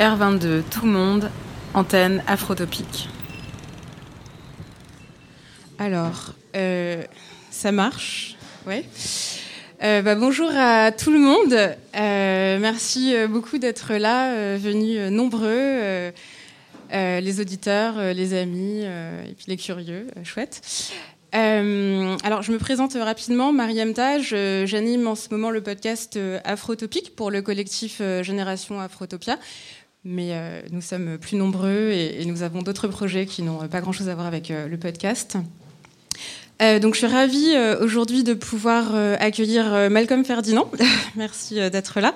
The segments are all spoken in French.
R22, tout le monde, antenne afrotopique. Alors, ça marche, ouais. Bonjour à tout le monde. Merci beaucoup d'être là, venus nombreux, les auditeurs, les amis et puis les curieux, chouette. Alors, je me présente rapidement, Mariam Taj. J'anime en ce moment le podcast Afrotopique pour le collectif Génération Afrotopia. Mais nous sommes plus nombreux et nous avons d'autres projets qui n'ont pas grand-chose à voir avec le podcast. Donc je suis ravie aujourd'hui de pouvoir accueillir Malcolm Ferdinand. Merci d'être là.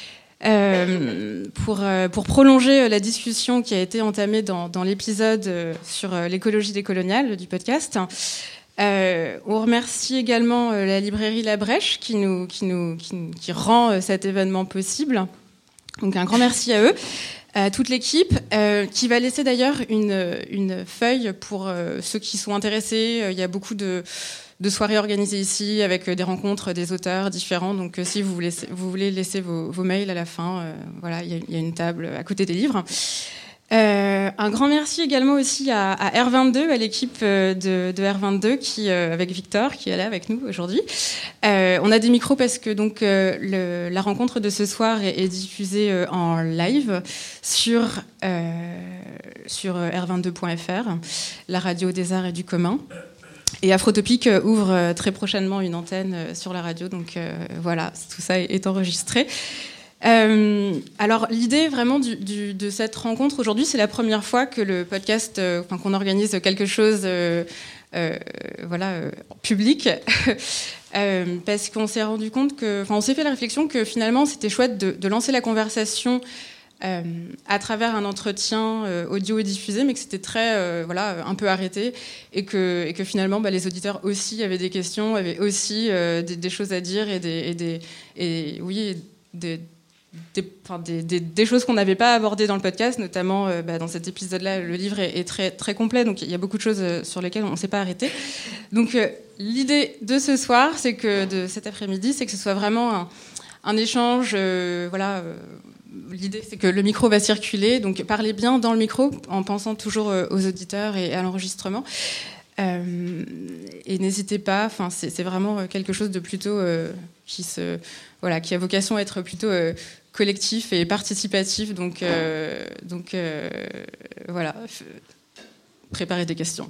Pour prolonger la discussion qui a été entamée dans l'épisode sur l'écologie décoloniale du podcast. On remercie également la librairie La Brèche qui rend cet événement possible. Donc un grand merci à eux, à toute l'équipe, qui va laisser d'ailleurs une feuille pour ceux qui sont intéressés. Il y a beaucoup de soirées organisées ici avec des rencontres des auteurs différents. Donc si vous voulez laisser vos mails à la fin, voilà, il y a une table à côté des livres. Un grand merci également aussi à R22, à l'équipe de R22 qui, avec Victor qui est là avec nous aujourd'hui. On a des micros parce que donc la rencontre de ce soir est diffusée en live sur r22.fr, la radio des arts et du commun. Et Afrotopique ouvre très prochainement une antenne sur la radio, donc voilà, tout ça est enregistré. Alors l'idée vraiment de cette rencontre aujourd'hui, c'est la première fois que le podcast, qu'on organise quelque chose public, parce qu'on s'est rendu compte on s'est fait la réflexion que finalement c'était chouette de lancer la conversation à travers un entretien audio et diffusé, mais que c'était très un peu arrêté et que finalement les auditeurs aussi avaient des questions, avaient aussi des choses à dire des choses qu'on n'avait pas abordées dans le podcast, notamment dans cet épisode-là, le livre est très, très complet, donc il y a beaucoup de choses sur lesquelles on ne s'est pas arrêté. Donc l'idée de ce soir, de cet après-midi, c'est que ce soit vraiment un échange, l'idée c'est que le micro va circuler, donc parlez bien dans le micro en pensant toujours aux auditeurs et à l'enregistrement. Et n'hésitez pas, c'est vraiment quelque chose de plutôt qui a vocation à être plutôt collectif et participatif, donc voilà, préparez des questions.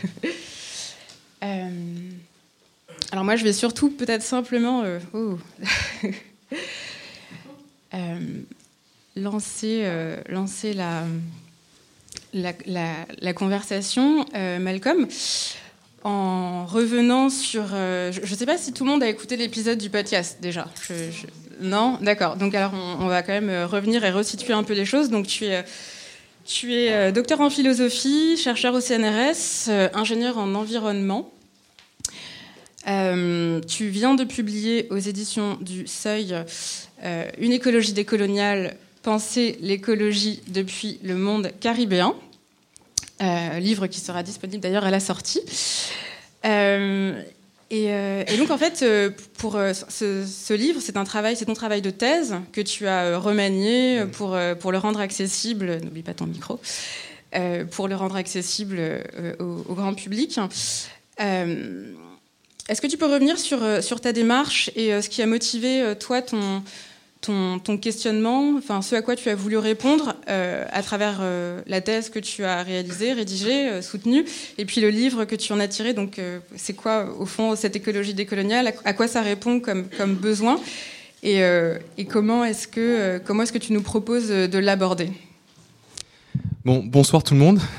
Alors moi je vais surtout peut-être simplement lancer la conversation, Malcolm, en revenant sur... je ne sais pas si tout le monde a écouté l'épisode du podcast, déjà. Non ? D'accord. Donc alors, on va quand même revenir et resituer un peu les choses. Donc tu es docteur en philosophie, chercheur au CNRS, ingénieur en environnement. Tu viens de publier aux éditions du Seuil Une écologie décoloniale, penser l'écologie depuis le monde caribéen. Livre qui sera disponible d'ailleurs à la sortie. Et donc en fait, pour ce livre, c'est ton travail de thèse que tu as remanié pour le rendre accessible. N'oublie pas ton micro. Pour le rendre accessible au grand public. Est-ce que tu peux revenir sur ta démarche et ce qui a motivé toi ton questionnement, ce à quoi tu as voulu répondre à travers la thèse que tu as rédigée, soutenue, et puis le livre que tu en as tiré. Donc, c'est quoi, au fond, cette écologie décoloniale ? À quoi ça répond comme besoin ? Et comment est-ce que tu nous proposes de l'aborder ? Bonsoir tout le monde.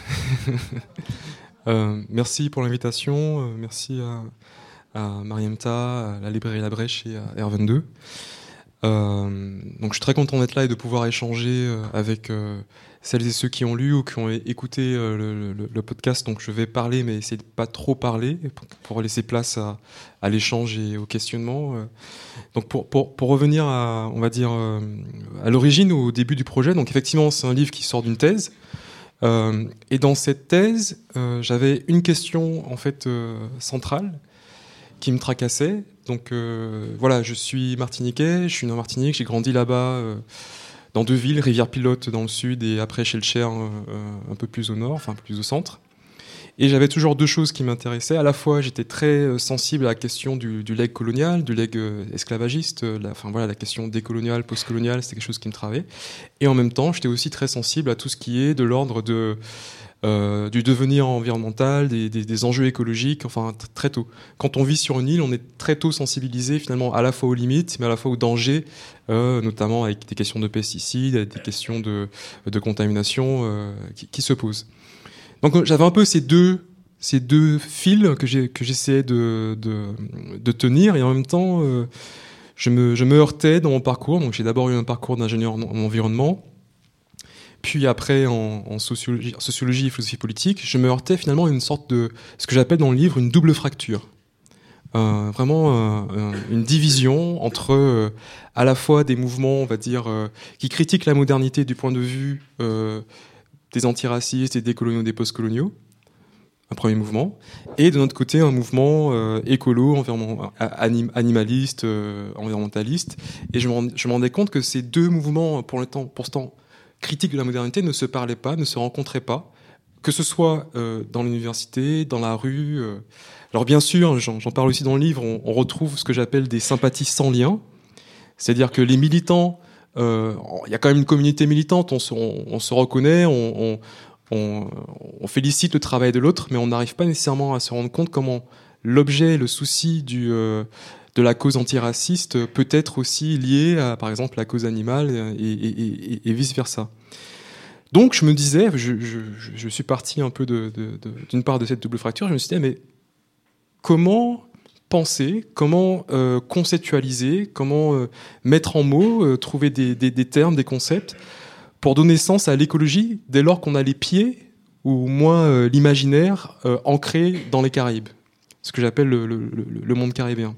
Merci pour l'invitation. Merci à Mariam Ta, à la librairie La Brèche et à R22. Donc je suis très content d'être là et de pouvoir échanger avec celles et ceux qui ont lu ou qui ont écouté le podcast. Donc je vais parler, mais essayer de pas trop parler pour laisser place à l'échange et au questionnement. Donc pour revenir à, on va dire, à l'origine, au début du projet. Donc effectivement, c'est un livre qui sort d'une thèse. Et dans cette thèse, j'avais une question en fait centrale qui me tracassait. Donc je suis martiniquais, je suis né en Martinique, j'ai grandi là-bas dans 2 villes, Rivière-Pilote dans le sud et après Schellcher un peu plus au nord, enfin un peu plus au centre. Et j'avais toujours 2 choses qui m'intéressaient. À la fois, j'étais très sensible à la question du legs colonial, du legs esclavagiste, la question décoloniale, postcoloniale, c'était quelque chose qui me travaillait. Et en même temps, j'étais aussi très sensible à tout ce qui est de l'ordre du devenir environnemental, des enjeux écologiques, enfin très tôt. Quand on vit sur une île, on est très tôt sensibilisé finalement à la fois aux limites, mais à la fois aux dangers, notamment avec des questions de pesticides, des questions de contamination qui se posent. Donc j'avais un peu ces deux fils que j'essayais de tenir, et en même temps je me heurtais dans mon parcours. Donc j'ai d'abord eu un parcours d'ingénieur en environnement, puis après en sociologie et philosophie politique. Je me heurtais finalement à une sorte de ce que j'appelle dans le livre une double fracture. Vraiment une division entre à la fois des mouvements, on va dire, qui critiquent la modernité du point de vue des antiracistes et des coloniaux, des postcoloniaux, un premier mouvement, et de notre côté un mouvement écolo, animaliste, environnementaliste. Et je me rendais compte que ces 2 mouvements, pourtant critiques de la modernité, ne se parlaient pas, ne se rencontraient pas, que ce soit dans l'université, dans la rue. Alors bien sûr, j'en parle aussi dans le livre, on retrouve ce que j'appelle des sympathies sans lien, c'est-à-dire que les militants, y a quand même une communauté militante, on se reconnaît, on félicite le travail de l'autre, mais on n'arrive pas nécessairement à se rendre compte comment l'objet, le souci de la cause antiraciste peut être aussi lié à, par exemple, la cause animale et vice-versa. Donc je me disais, je suis parti un peu d'une part de cette double fracture, je me suis dit, mais comment penser, comment conceptualiser, comment mettre en mots, trouver des termes, des concepts pour donner sens à l'écologie dès lors qu'on a les pieds, ou au moins l'imaginaire, ancré dans les Caraïbes, ce que j'appelle le monde caribéen.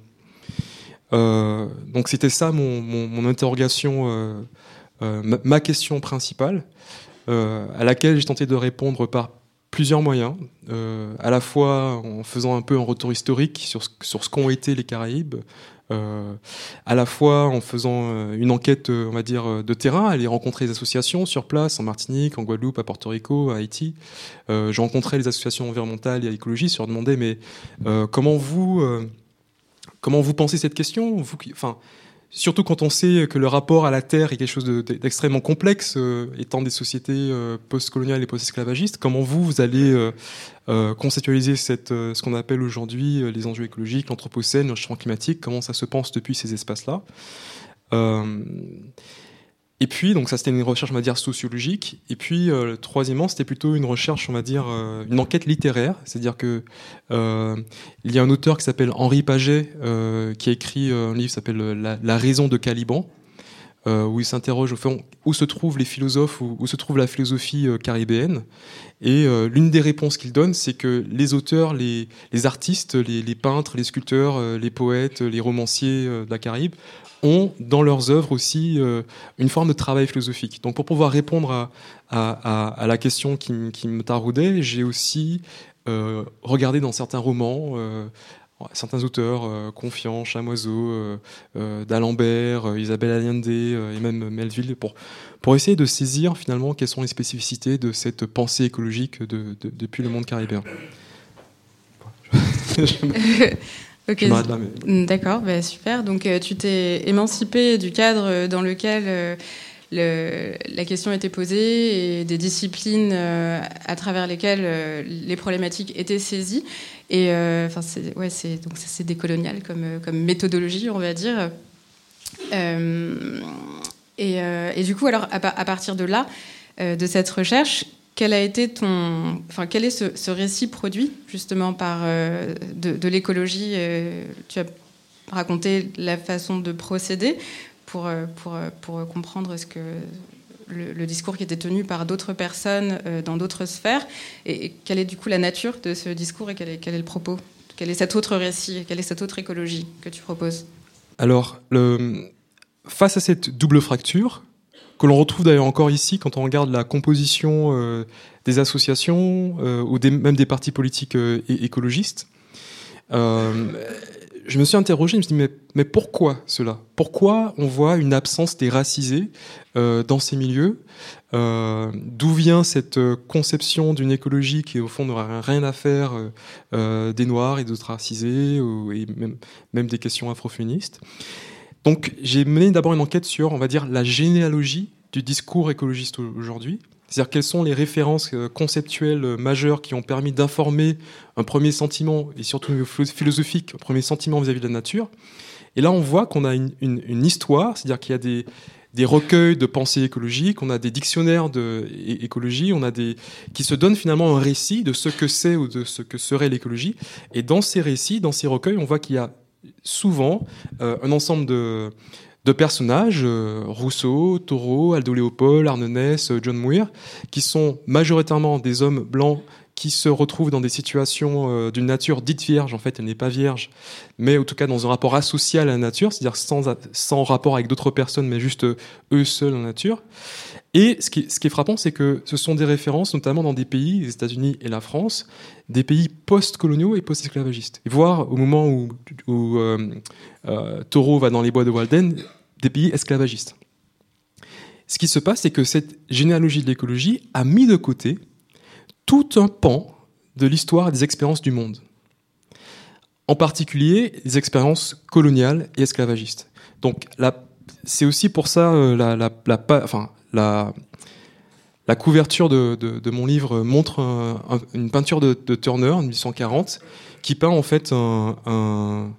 Donc c'était ça mon interrogation, ma question principale, à laquelle j'ai tenté de répondre par plusieurs moyens, à la fois en faisant un peu un retour historique sur ce qu'ont été les Caraïbes, à la fois en faisant une enquête, on va dire, de terrain, aller rencontrer les associations sur place, en Martinique, en Guadeloupe, à Porto Rico, à Haïti. J'ai rencontré les associations environnementales et à l'écologie, je leur demandais, mais comment vous pensez cette question, surtout quand on sait que le rapport à la terre est quelque chose d'extrêmement complexe, étant des sociétés post-coloniales et post-esclavagistes, comment vous allez conceptualiser ce qu'on appelle aujourd'hui les enjeux écologiques, l'anthropocène, le changement climatique, comment ça se pense depuis ces espaces-là. Et puis, donc ça c'était une recherche, on va dire, sociologique. Et puis, troisièmement, c'était plutôt une recherche, on va dire, une enquête littéraire. C'est-à-dire que il y a un auteur qui s'appelle Henri Paget, qui a écrit un livre qui s'appelle La raison de Caliban, où il s'interroge au fond où se trouvent les philosophes, où se trouve la philosophie caribéenne. Et l'une des réponses qu'il donne, c'est que les auteurs, les artistes, les peintres, les sculpteurs, les poètes, les romanciers de la Caraïbe ont dans leurs œuvres aussi une forme de travail philosophique. Donc pour pouvoir répondre à la question qui me taraudait, j'ai aussi regardé dans certains romans, certains auteurs, Confiant, Chamoiseau, d'Alembert, Isabelle Allende et même Melville, pour essayer de saisir finalement quelles sont les spécificités de cette pensée écologique depuis le monde caribéen. Ok, là, mais... D'accord, bah, super. Donc tu t'es émancipé du cadre dans lequel la question était posée et des disciplines à travers lesquelles les problématiques étaient saisies. Et c'est décolonial comme méthodologie, on va dire. Et du coup, alors à partir de là, de cette recherche, quel est ce récit produit justement par de l'écologie? Tu as raconté la façon de procéder pour comprendre le discours qui était tenu par d'autres personnes dans d'autres sphères. Et quelle est du coup la nature de ce discours et quel est le propos? Quel est cet autre récit? Quelle est cette autre écologie que tu proposes? Alors, face à cette double fracture, que l'on retrouve d'ailleurs encore ici quand on regarde la composition des associations ou même des partis politiques écologistes, je me suis interrogé, je me suis dit, mais pourquoi cela ? Pourquoi on voit une absence des racisés dans ces milieux ? D'où vient cette conception d'une écologie qui, au fond, n'aura rien à faire des Noirs et d'autres racisés, et même des questions afroféministes. Donc, j'ai mené d'abord une enquête sur, on va dire, la généalogie du discours écologiste aujourd'hui. C'est-à-dire quelles sont les références conceptuelles majeures qui ont permis d'informer un premier sentiment, et surtout philosophique, un premier sentiment vis-à-vis de la nature. Et là, on voit qu'on a une histoire, c'est-à-dire qu'il y a des recueils de pensée écologique, on a des dictionnaires d'écologie, qui se donnent finalement un récit de ce que c'est ou de ce que serait l'écologie. Et dans ces récits, dans ces recueils, on voit qu'il y a souvent un ensemble de personnages, Rousseau, Thoreau, Aldo Léopold, Arnonès, John Muir, qui sont majoritairement des hommes blancs qui se retrouvent dans des situations d'une nature dite vierge. En fait, elle n'est pas vierge, mais en tout cas dans un rapport asocial à la nature, c'est-à-dire sans rapport avec d'autres personnes, mais juste eux seuls en nature. Et ce qui est frappant, c'est que ce sont des références, notamment dans des pays, les États-Unis et la France, des pays post-coloniaux et post-esclavagistes. Et voire au moment où Thoreau va dans les bois de Walden, des pays esclavagistes. Ce qui se passe, c'est que cette généalogie de l'écologie a mis de côté tout un pan de l'histoire et des expériences du monde. En particulier, les expériences coloniales et esclavagistes. Donc, c'est aussi pour ça la couverture de mon livre montre une peinture de Turner en 1840 qui peint en fait un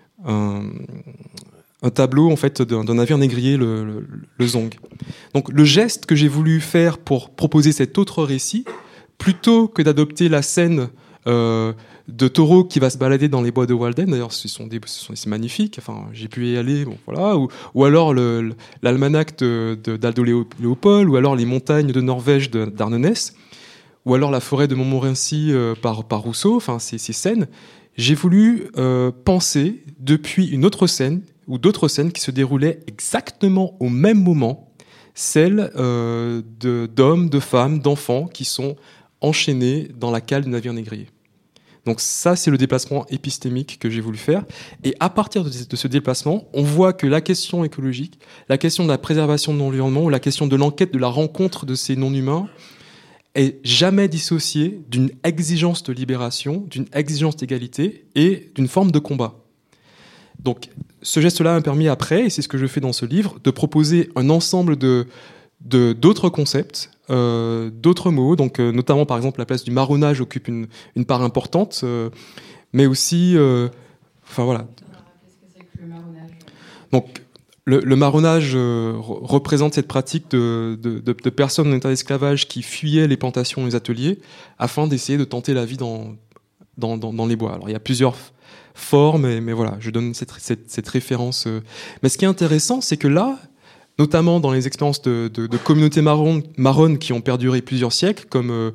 tableau en fait d'un navire négrier, le Zong. Donc le geste que j'ai voulu faire pour proposer cet autre récit, plutôt que d'adopter la scène de Thoreau qui va se balader dans les bois de Walden, d'ailleurs c'est magnifique, enfin j'ai pu y aller, bon, voilà, ou alors l'almanach d'Aldo Léopold, ou alors les montagnes de Norvège d'Arnonès, ou alors la forêt de Montmorency par Rousseau, enfin ces scènes, j'ai voulu penser depuis une autre scène, ou d'autres scènes qui se déroulaient exactement au même moment, celles d'hommes, de femmes, d'enfants qui sont enchaînés dans la cale du navire négrier. Donc ça, c'est le déplacement épistémique que j'ai voulu faire. Et à partir de ce déplacement, on voit que la question écologique, la question de la préservation de l'environnement, ou la question de l'enquête, de la rencontre de ces non-humains, est jamais dissociée d'une exigence de libération, d'une exigence d'égalité et d'une forme de combat. Donc ce geste-là m'a permis après, et c'est ce que je fais dans ce livre, de proposer un ensemble d'autres concepts, d'autres mots, donc notamment par exemple la place du marronnage occupe une part importante, mais aussi, enfin voilà. Qu'est-ce que c'est que le marronnage ? Donc le marronnage représente cette pratique de personnes en état d'esclavage qui fuyaient les plantations et les ateliers afin d'essayer de tenter la vie dans les bois. Alors il y a plusieurs formes, mais voilà, je donne cette référence. Mais ce qui est intéressant, c'est que là, notamment dans les expériences de communautés marronnes qui ont perduré plusieurs siècles, comme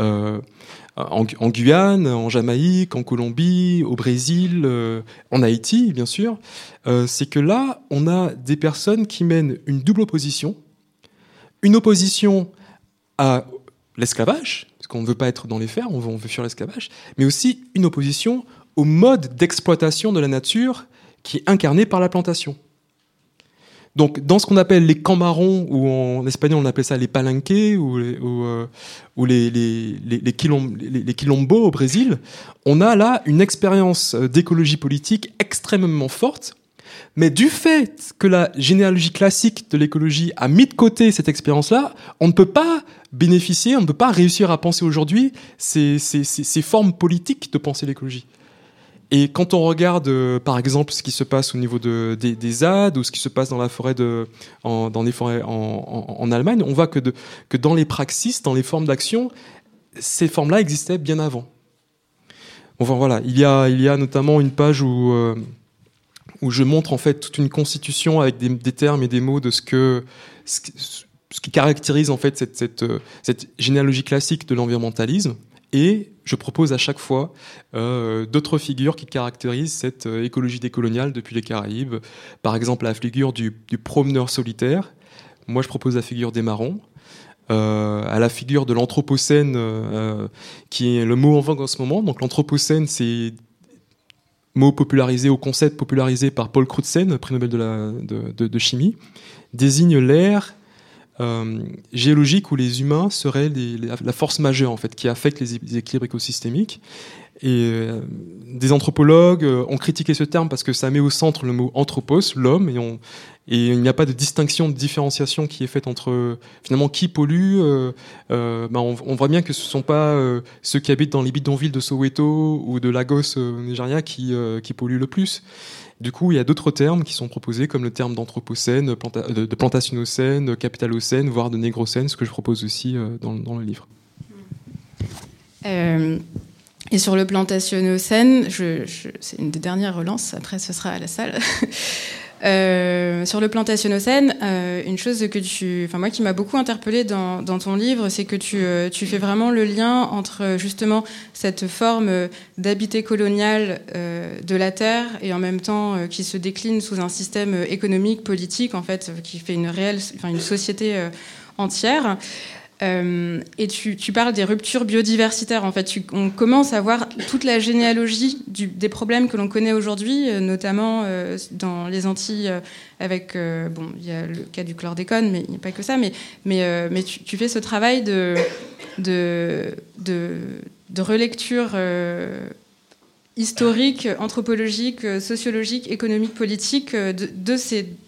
en Guyane, en Jamaïque, en Colombie, au Brésil, en Haïti, bien sûr, c'est que là, on a des personnes qui mènent une double opposition. Une opposition à l'esclavage, parce qu'on ne veut pas être dans les fers, on veut fuir l'esclavage, mais aussi une opposition au mode d'exploitation de la nature qui est incarné par la plantation. Donc, dans ce qu'on appelle les camps marrons, ou en espagnol on appelle ça les palenques, ou les quilombos au Brésil, on a là une expérience d'écologie politique extrêmement forte, mais du fait que la généalogie classique de l'écologie a mis de côté cette expérience-là, on ne peut pas bénéficier, on ne peut pas réussir à penser aujourd'hui ces formes politiques de penser l'écologie. Et quand on regarde, par exemple, ce qui se passe au niveau des ZAD ou ce qui se passe dans la forêt dans les forêts en Allemagne, on voit que dans les praxis, dans les formes d'action, ces formes-là existaient bien avant. Enfin voilà, il y a notamment une page où je montre en fait toute une constitution avec des termes et des mots de ce qui caractérise en fait cette généalogie classique de l'environnementalisme. Et je propose à chaque fois d'autres figures qui caractérisent cette écologie décoloniale depuis les Caraïbes. Par exemple, la figure du promeneur solitaire. Moi, je propose la figure des marrons. À la figure de l'anthropocène, qui est le mot en vogue en ce moment. Donc l'anthropocène, c'est mot popularisé ou concept popularisé par Paul Crutzen, prix Nobel de chimie, désigne l'ère géologique où les humains seraient la force majeure en fait, qui affecte les équilibres écosystémiques. Et des anthropologues ont critiqué ce terme parce que ça met au centre le mot anthropos, l'homme, et il n'y a pas de distinction, de différenciation qui est faite entre finalement qui pollue. On voit bien que ce ne sont pas ceux qui habitent dans les bidonvilles de Soweto ou de Lagos au Nigeria qui polluent le plus. Du coup, il y a d'autres termes qui sont proposés, comme le terme d'anthropocène, de plantationocène, capitalocène, voire de négrocène, ce que je propose aussi dans le livre. Et sur le plantationocène, c'est une des dernières relances, après ce sera à la salle. Sur le plantationocène, une chose moi qui m'a beaucoup interpellée dans ton livre, c'est que tu fais vraiment le lien entre justement cette forme d'habité colonial de la terre et en même temps qui se décline sous un système économique, politique, en fait, qui fait une société entière. Et tu parles des ruptures biodiversitaires. En fait, on commence à voir toute la généalogie des problèmes que l'on connaît aujourd'hui, notamment dans les Antilles, avec il y a le cas du chlordécone, mais il n'y a pas que ça. Mais tu fais ce travail de relecture historique, anthropologique, sociologique, économique, politique de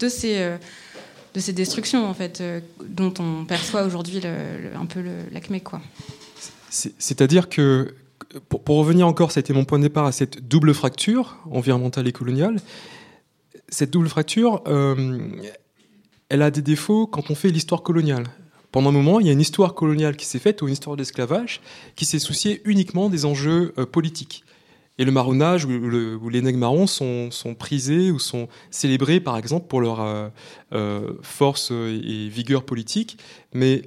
ces destructions en fait, dont on perçoit aujourd'hui un peu l'acmé, quoi. C'est-à-dire que, pour revenir encore, ça a été mon point de départ à cette double fracture environnementale et coloniale. Cette double fracture, elle a des défauts quand on fait l'histoire coloniale. Pendant un moment, il y a une histoire coloniale qui s'est faite, ou une histoire de l'esclavage, qui s'est souciée uniquement des enjeux politiques. Et le marronnage ou les nègres marrons sont prisés ou sont célébrés, par exemple, pour leur force et vigueur politique, mais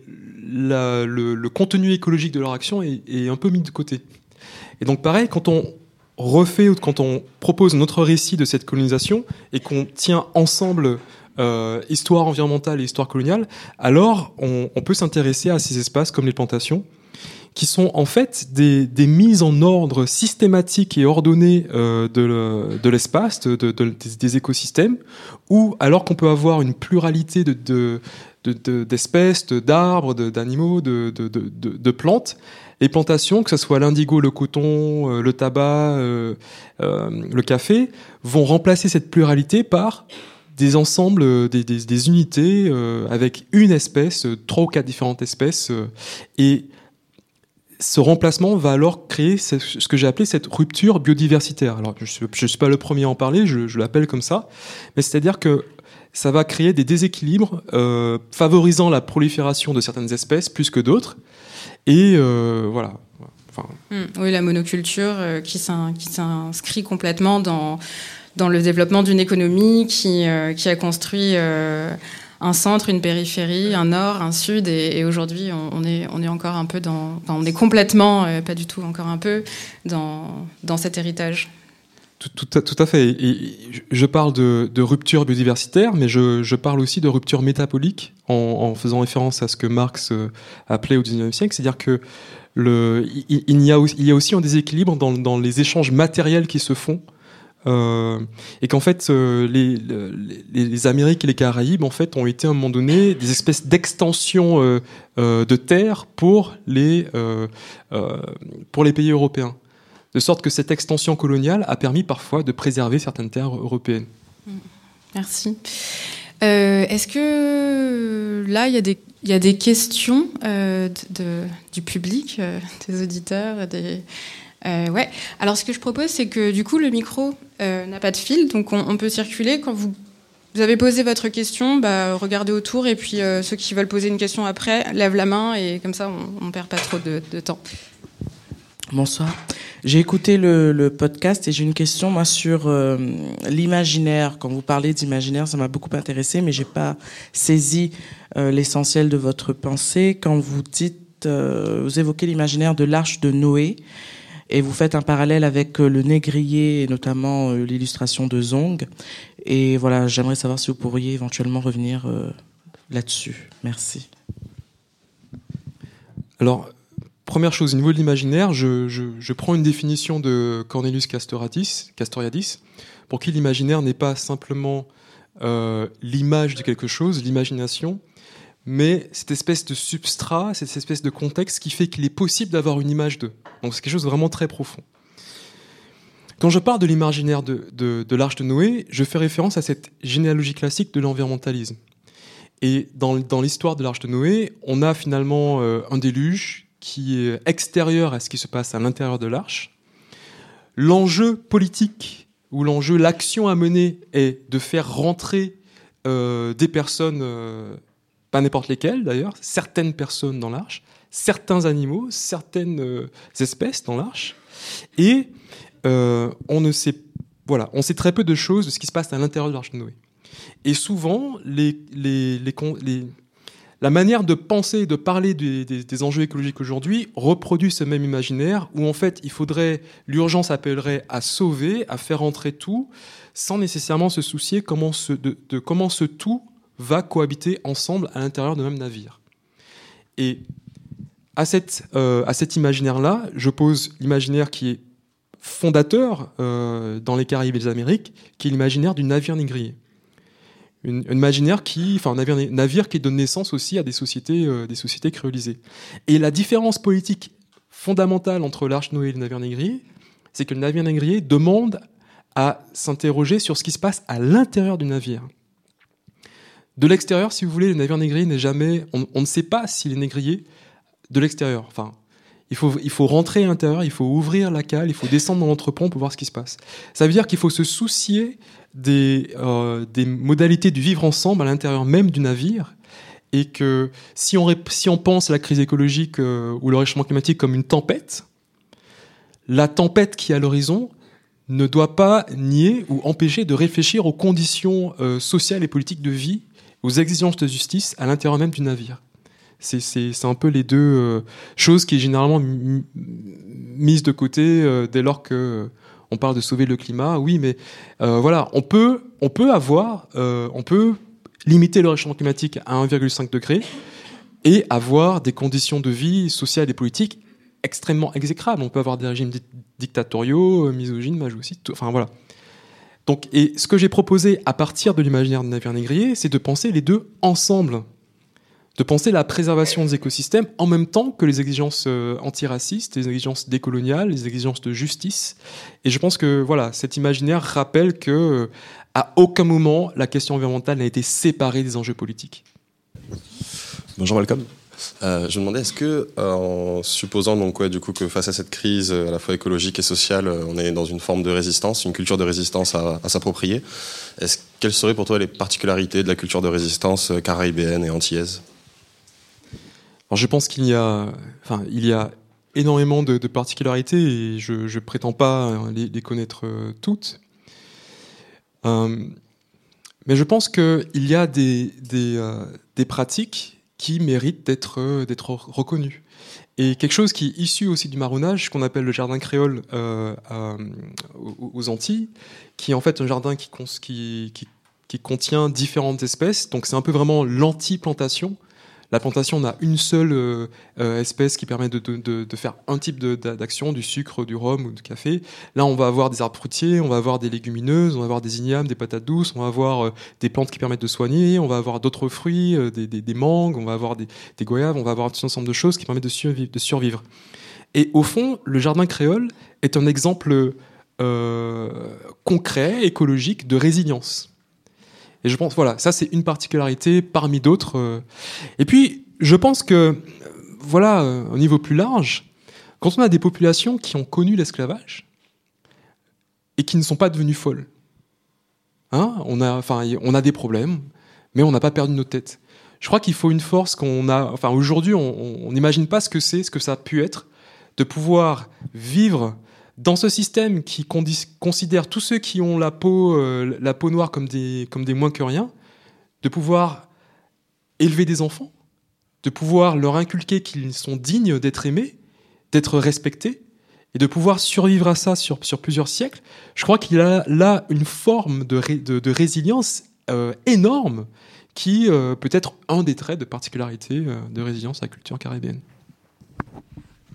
le contenu écologique de leur action est un peu mis de côté. Et donc, pareil, quand on refait ou quand on propose notre récit de cette colonisation et qu'on tient ensemble histoire environnementale et histoire coloniale, alors on peut s'intéresser à ces espaces comme les plantations, qui sont en fait des mises en ordre systématiques et ordonnées de l'espace, des écosystèmes, où alors qu'on peut avoir une pluralité d'espèces, d'arbres, d'animaux, de plantes, les plantations, que ce soit l'indigo, le coton, le tabac, le café, vont remplacer cette pluralité par des ensembles, des unités avec une espèce, 3 ou 4 différentes espèces, et ce remplacement va alors créer ce que j'ai appelé cette rupture biodiversitaire. Alors, je ne suis pas le premier à en parler, je l'appelle comme ça, mais c'est-à-dire que ça va créer des déséquilibres favorisant la prolifération de certaines espèces plus que d'autres. Et voilà. Enfin... Oui, la monoculture qui s'inscrit complètement dans le développement d'une économie qui a construit un centre, une périphérie, un nord, un sud, et aujourd'hui on est encore un peu on est complètement, pas du tout, encore un peu dans cet héritage. Tout à fait. Et je parle de rupture biodiversitaire, mais je parle aussi de rupture métabolique en faisant référence à ce que Marx appelait au XIXe siècle, c'est-à-dire que il y a aussi un déséquilibre dans les échanges matériels qui se font. Et qu'en fait les Amériques et les Caraïbes en fait ont été à un moment donné des espèces d'extensions de terre pour les pays européens, de sorte que cette extension coloniale a permis parfois de préserver certaines terres européennes. Merci. Est-ce que là il y a des questions du public, des auditeurs, ouais. Alors, ce que je propose, c'est que du coup, le micro n'a pas de fil, donc on peut circuler. Quand vous avez posé votre question, regardez autour, et puis ceux qui veulent poser une question après, lèvent la main, et comme ça, on ne perd pas trop de temps. Bonsoir. J'ai écouté le podcast et j'ai une question, moi, sur l'imaginaire. Quand vous parlez d'imaginaire, ça m'a beaucoup intéressé, mais j'ai pas saisi l'essentiel de votre pensée. Quand vous dites, vous évoquez l'imaginaire de l'Arche de Noé, et vous faites un parallèle avec le négrier et notamment l'illustration de Zong. Et voilà, j'aimerais savoir si vous pourriez éventuellement revenir là-dessus. Merci. Alors, première chose, au niveau de l'imaginaire, je prends une définition de Cornelius Castoriadis, pour qui l'imaginaire n'est pas simplement l'image de quelque chose, l'imagination, mais cette espèce de substrat, cette espèce de contexte qui fait qu'il est possible d'avoir une image d'eux. Donc c'est quelque chose de vraiment très profond. Quand je parle de l'imaginaire de l'Arche de Noé, je fais référence à cette généalogie classique de l'environnementalisme. Et dans l'histoire de l'Arche de Noé, on a finalement un déluge qui est extérieur à ce qui se passe à l'intérieur de l'Arche. L'enjeu politique, ou l'action à mener est de faire rentrer des personnes, pas n'importe lesquelles d'ailleurs, certaines personnes dans l'Arche, certains animaux, certaines espèces dans l'Arche. Et on sait très peu de choses de ce qui se passe à l'intérieur de l'Arche de Noé. Et souvent, la manière de penser et de parler des enjeux écologiques aujourd'hui reproduit ce même imaginaire où en fait l'urgence appellerait à sauver, à faire entrer tout, sans nécessairement se soucier de comment ce tout va cohabiter ensemble à l'intérieur d'un même navire. Et à cet imaginaire-là, je pose l'imaginaire qui est fondateur dans les Caraïbes et les Amériques, qui est l'imaginaire du navire négrier. Un navire qui donne naissance aussi à des sociétés créolisées. Et la différence politique fondamentale entre l'Arche Noé et le navire négrier, c'est que le navire négrier demande à s'interroger sur ce qui se passe à l'intérieur du navire. De l'extérieur, si vous voulez, le navire négrier n'est jamais... On ne sait pas s'il est négrier de l'extérieur. Enfin, il faut rentrer à l'intérieur, il faut ouvrir la cale, il faut descendre dans l'entrepont pour voir ce qui se passe. Ça veut dire qu'il faut se soucier des modalités du vivre ensemble à l'intérieur même du navire, et que si on pense à la crise écologique ou le réchauffement climatique comme une tempête, la tempête qui est à l'horizon ne doit pas nier ou empêcher de réfléchir aux conditions sociales et politiques de vie, aux exigences de justice à l'intérieur même du navire. C'est un peu les deux choses qui est généralement mises de côté dès lors que on parle de sauver le climat. Oui, mais voilà, on peut limiter le réchauffement climatique à 1,5 degré et avoir des conditions de vie sociales et politiques extrêmement exécrables. On peut avoir des régimes dictatoriaux, misogynes, majocistes, enfin voilà. Donc, et ce que j'ai proposé à partir de l'imaginaire de navire négrier, c'est de penser les deux ensemble, de penser la préservation des écosystèmes en même temps que les exigences antiracistes, les exigences décoloniales, les exigences de justice. Et je pense que voilà, cet imaginaire rappelle que à aucun moment la question environnementale n'a été séparée des enjeux politiques. Bonjour Malcolm. Je me demandais, est-ce que, en supposant donc, du coup, que face à cette crise à la fois écologique et sociale, on est dans une forme de résistance, une culture de résistance à s'approprier, quelles seraient pour toi les particularités de la culture de résistance caribéenne et antillaise ? Alors je pense qu'il y a énormément de particularités et je prétends pas les connaître toutes. Mais je pense qu'il y a des pratiques qui méritent d'être reconnues. Et quelque chose qui est issu aussi du marronnage, qu'on appelle le jardin créole aux Antilles, qui est en fait un jardin qui contient différentes espèces. Donc c'est un peu vraiment l'anti-plantation. La plantation, on a une seule espèce qui permet de faire un type d'action, du sucre, du rhum ou du café. Là, on va avoir des arbres fruitiers, on va avoir des légumineuses, on va avoir des ignames, des patates douces, on va avoir des plantes qui permettent de soigner, on va avoir d'autres fruits, des mangues, on va avoir des goyaves, on va avoir tout un ensemble de choses qui permettent de survivre. Et au fond, le jardin créole est un exemple concret, écologique, de résilience. Et je pense, voilà, ça c'est une particularité parmi d'autres. Et puis, je pense que, voilà, au niveau plus large, quand on a des populations qui ont connu l'esclavage et qui ne sont pas devenues folles, on a des problèmes, mais on n'a pas perdu nos têtes. Je crois qu'il faut une force qu'on a. Enfin, aujourd'hui, on n'imagine pas ce que ça a pu être de pouvoir vivre dans ce système qui considère tous ceux qui ont la peau noire comme des moins que rien, de pouvoir élever des enfants, de pouvoir leur inculquer qu'ils sont dignes d'être aimés, d'être respectés, et de pouvoir survivre à ça sur plusieurs siècles, je crois qu'il y a là une forme de résilience énorme qui peut être un des traits de particularité de résilience à la culture caribéenne.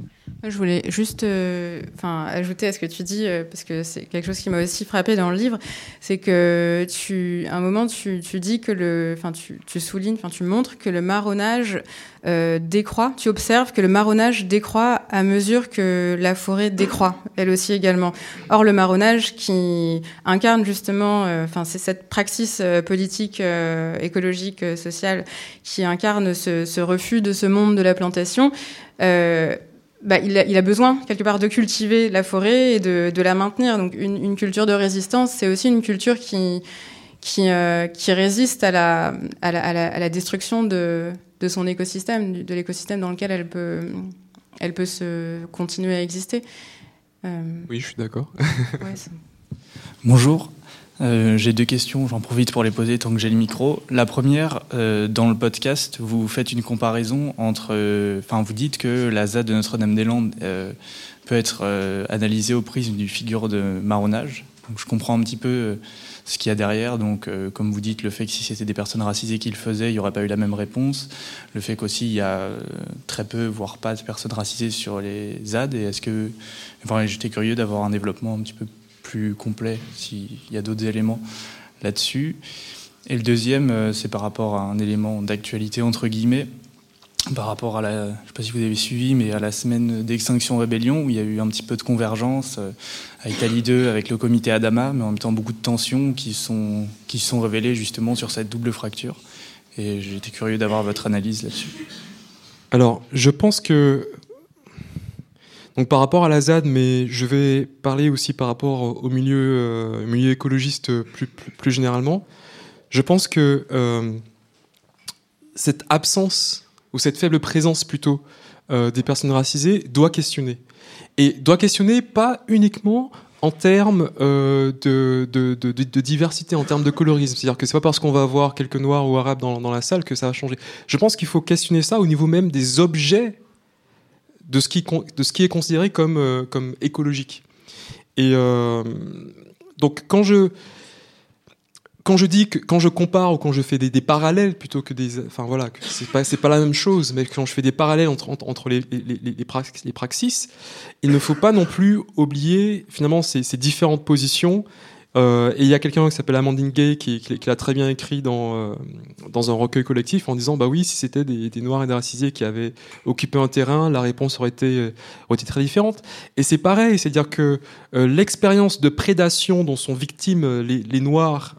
Je voulais juste ajouter à ce que tu dis, parce que c'est quelque chose qui m'a aussi frappé dans le livre, c'est que à un moment, tu dis que tu soulignes, tu montres que le marronnage décroît, tu observes que le marronnage décroît à mesure que la forêt décroît, elle aussi également. Or, le marronnage qui incarne justement, c'est cette praxis politique, écologique, sociale, qui incarne ce refus de ce monde de la plantation, il a besoin quelque part de cultiver la forêt et de la maintenir. Donc une culture de résistance, c'est aussi une culture qui résiste à la destruction de son écosystème, de l'écosystème dans lequel elle peut se continuer à exister. Oui, je suis d'accord. Ouais, Bonjour. J'ai 2 questions, j'en profite pour les poser tant que j'ai le micro. La première, dans le podcast, vous faites une comparaison entre... vous dites que la ZAD de Notre-Dame-des-Landes peut être analysée au prisme du figure de marronnage. Donc, je comprends un petit peu ce qu'il y a derrière. Donc, comme vous dites, le fait que si c'était des personnes racisées qui le faisaient, il n'y aurait pas eu la même réponse. Le fait qu'aussi, il y a très peu, voire pas de personnes racisées sur les ZAD. Et est-ce que... j'étais curieux d'avoir un développement un petit peu plus complet, s'il y a d'autres éléments là-dessus. Et le deuxième, c'est par rapport à un élément d'actualité, entre guillemets, par rapport à je ne sais pas si vous avez suivi, mais à la semaine d'Extinction Rébellion, où il y a eu un petit peu de convergence avec Ali 2, avec le comité Adama, mais en même temps beaucoup de tensions qui sont révélées justement sur cette double fracture. Et j'étais curieux d'avoir votre analyse là-dessus. Alors, je pense que... Donc par rapport à la ZAD, mais je vais parler aussi par rapport au milieu écologiste plus généralement. Je pense que cette absence, ou cette faible présence plutôt, des personnes racisées doit questionner. Et doit questionner pas uniquement en termes de diversité, en termes de colorisme. C'est-à-dire que c'est pas parce qu'on va avoir quelques noirs ou arabes dans la salle que ça va changer. Je pense qu'il faut questionner ça au niveau même des objets de ce qui est considéré comme écologique. Et donc quand je compare ou quand je fais des parallèles plutôt que que c'est pas la même chose, mais quand je fais des parallèles entre les praxis, il ne faut pas non plus oublier finalement ces différentes positions. Et il y a quelqu'un qui s'appelle Amandine Gay qui l'a très bien écrit dans un recueil collectif en disant oui, si c'était des noirs et des racisés qui avaient occupé un terrain, la réponse aurait été très différente. Et c'est pareil, c'est-à-dire que l'expérience de prédation dont sont victimes les noirs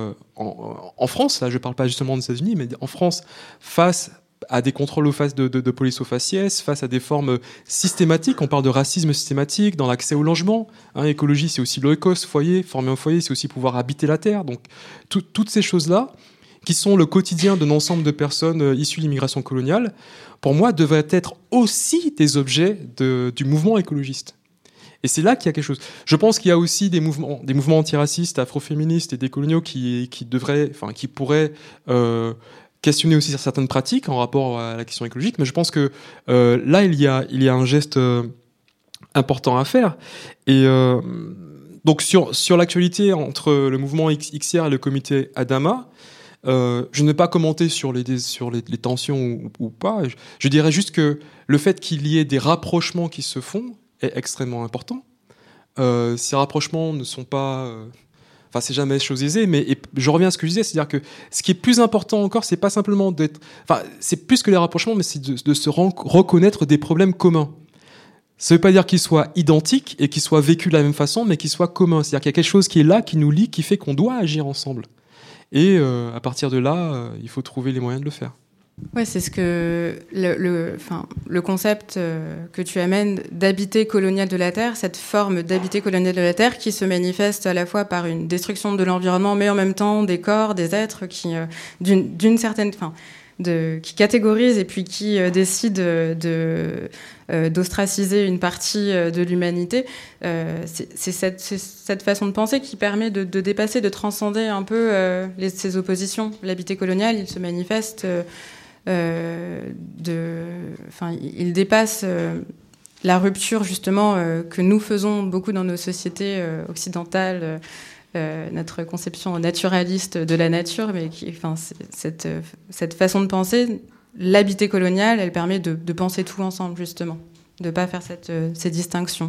en France, là je parle pas justement des États-Unis, mais en France, face à des contrôles de police aux faciès, face à des formes systématiques. On parle de racisme systématique dans l'accès au logement. Écologie, c'est aussi l'oikos, foyer. Former un foyer, c'est aussi pouvoir habiter la terre. Donc, toutes ces choses-là, qui sont le quotidien d'un ensemble de personnes issues de l'immigration coloniale, pour moi, devraient être aussi des objets du mouvement écologiste. Et c'est là qu'il y a quelque chose. Je pense qu'il y a aussi des mouvements antiracistes, afroféministes et décoloniaux qui pourraient questionner aussi certaines pratiques en rapport à la question écologique, mais je pense que là, il y a un geste important à faire. Et donc, sur l'actualité entre le mouvement XR et le comité Adama, je ne vais pas commenter sur les tensions ou pas. Je dirais juste que le fait qu'il y ait des rapprochements qui se font est extrêmement important. Ces rapprochements ne sont pas... c'est jamais chose aisée, mais je reviens à ce que je disais, c'est-à-dire que ce qui est plus important encore, c'est pas simplement c'est plus que les rapprochements, mais c'est de se reconnaître des problèmes communs. Ça veut pas dire qu'ils soient identiques et qu'ils soient vécus de la même façon, mais qu'ils soient communs. C'est-à-dire qu'il y a quelque chose qui est là, qui nous lie, qui fait qu'on doit agir ensemble. Et à partir de là, il faut trouver les moyens de le faire. Ouais, c'est ce que le concept que tu amènes d'habité colonial de la Terre, cette forme d'habité colonial de la Terre qui se manifeste à la fois par une destruction de l'environnement, mais en même temps des corps, des êtres qui, d'une certaine, qui catégorisent et puis qui décident d'ostraciser une partie de l'humanité. C'est cette façon de penser qui permet de dépasser, de transcender un peu ces oppositions. L'habité colonial, il se manifeste... il dépasse la rupture justement que nous faisons beaucoup dans nos sociétés occidentales, notre conception naturaliste de la nature, mais cette façon de penser, l'habité colonial, elle permet de penser tout ensemble justement. de ne pas faire ces distinctions.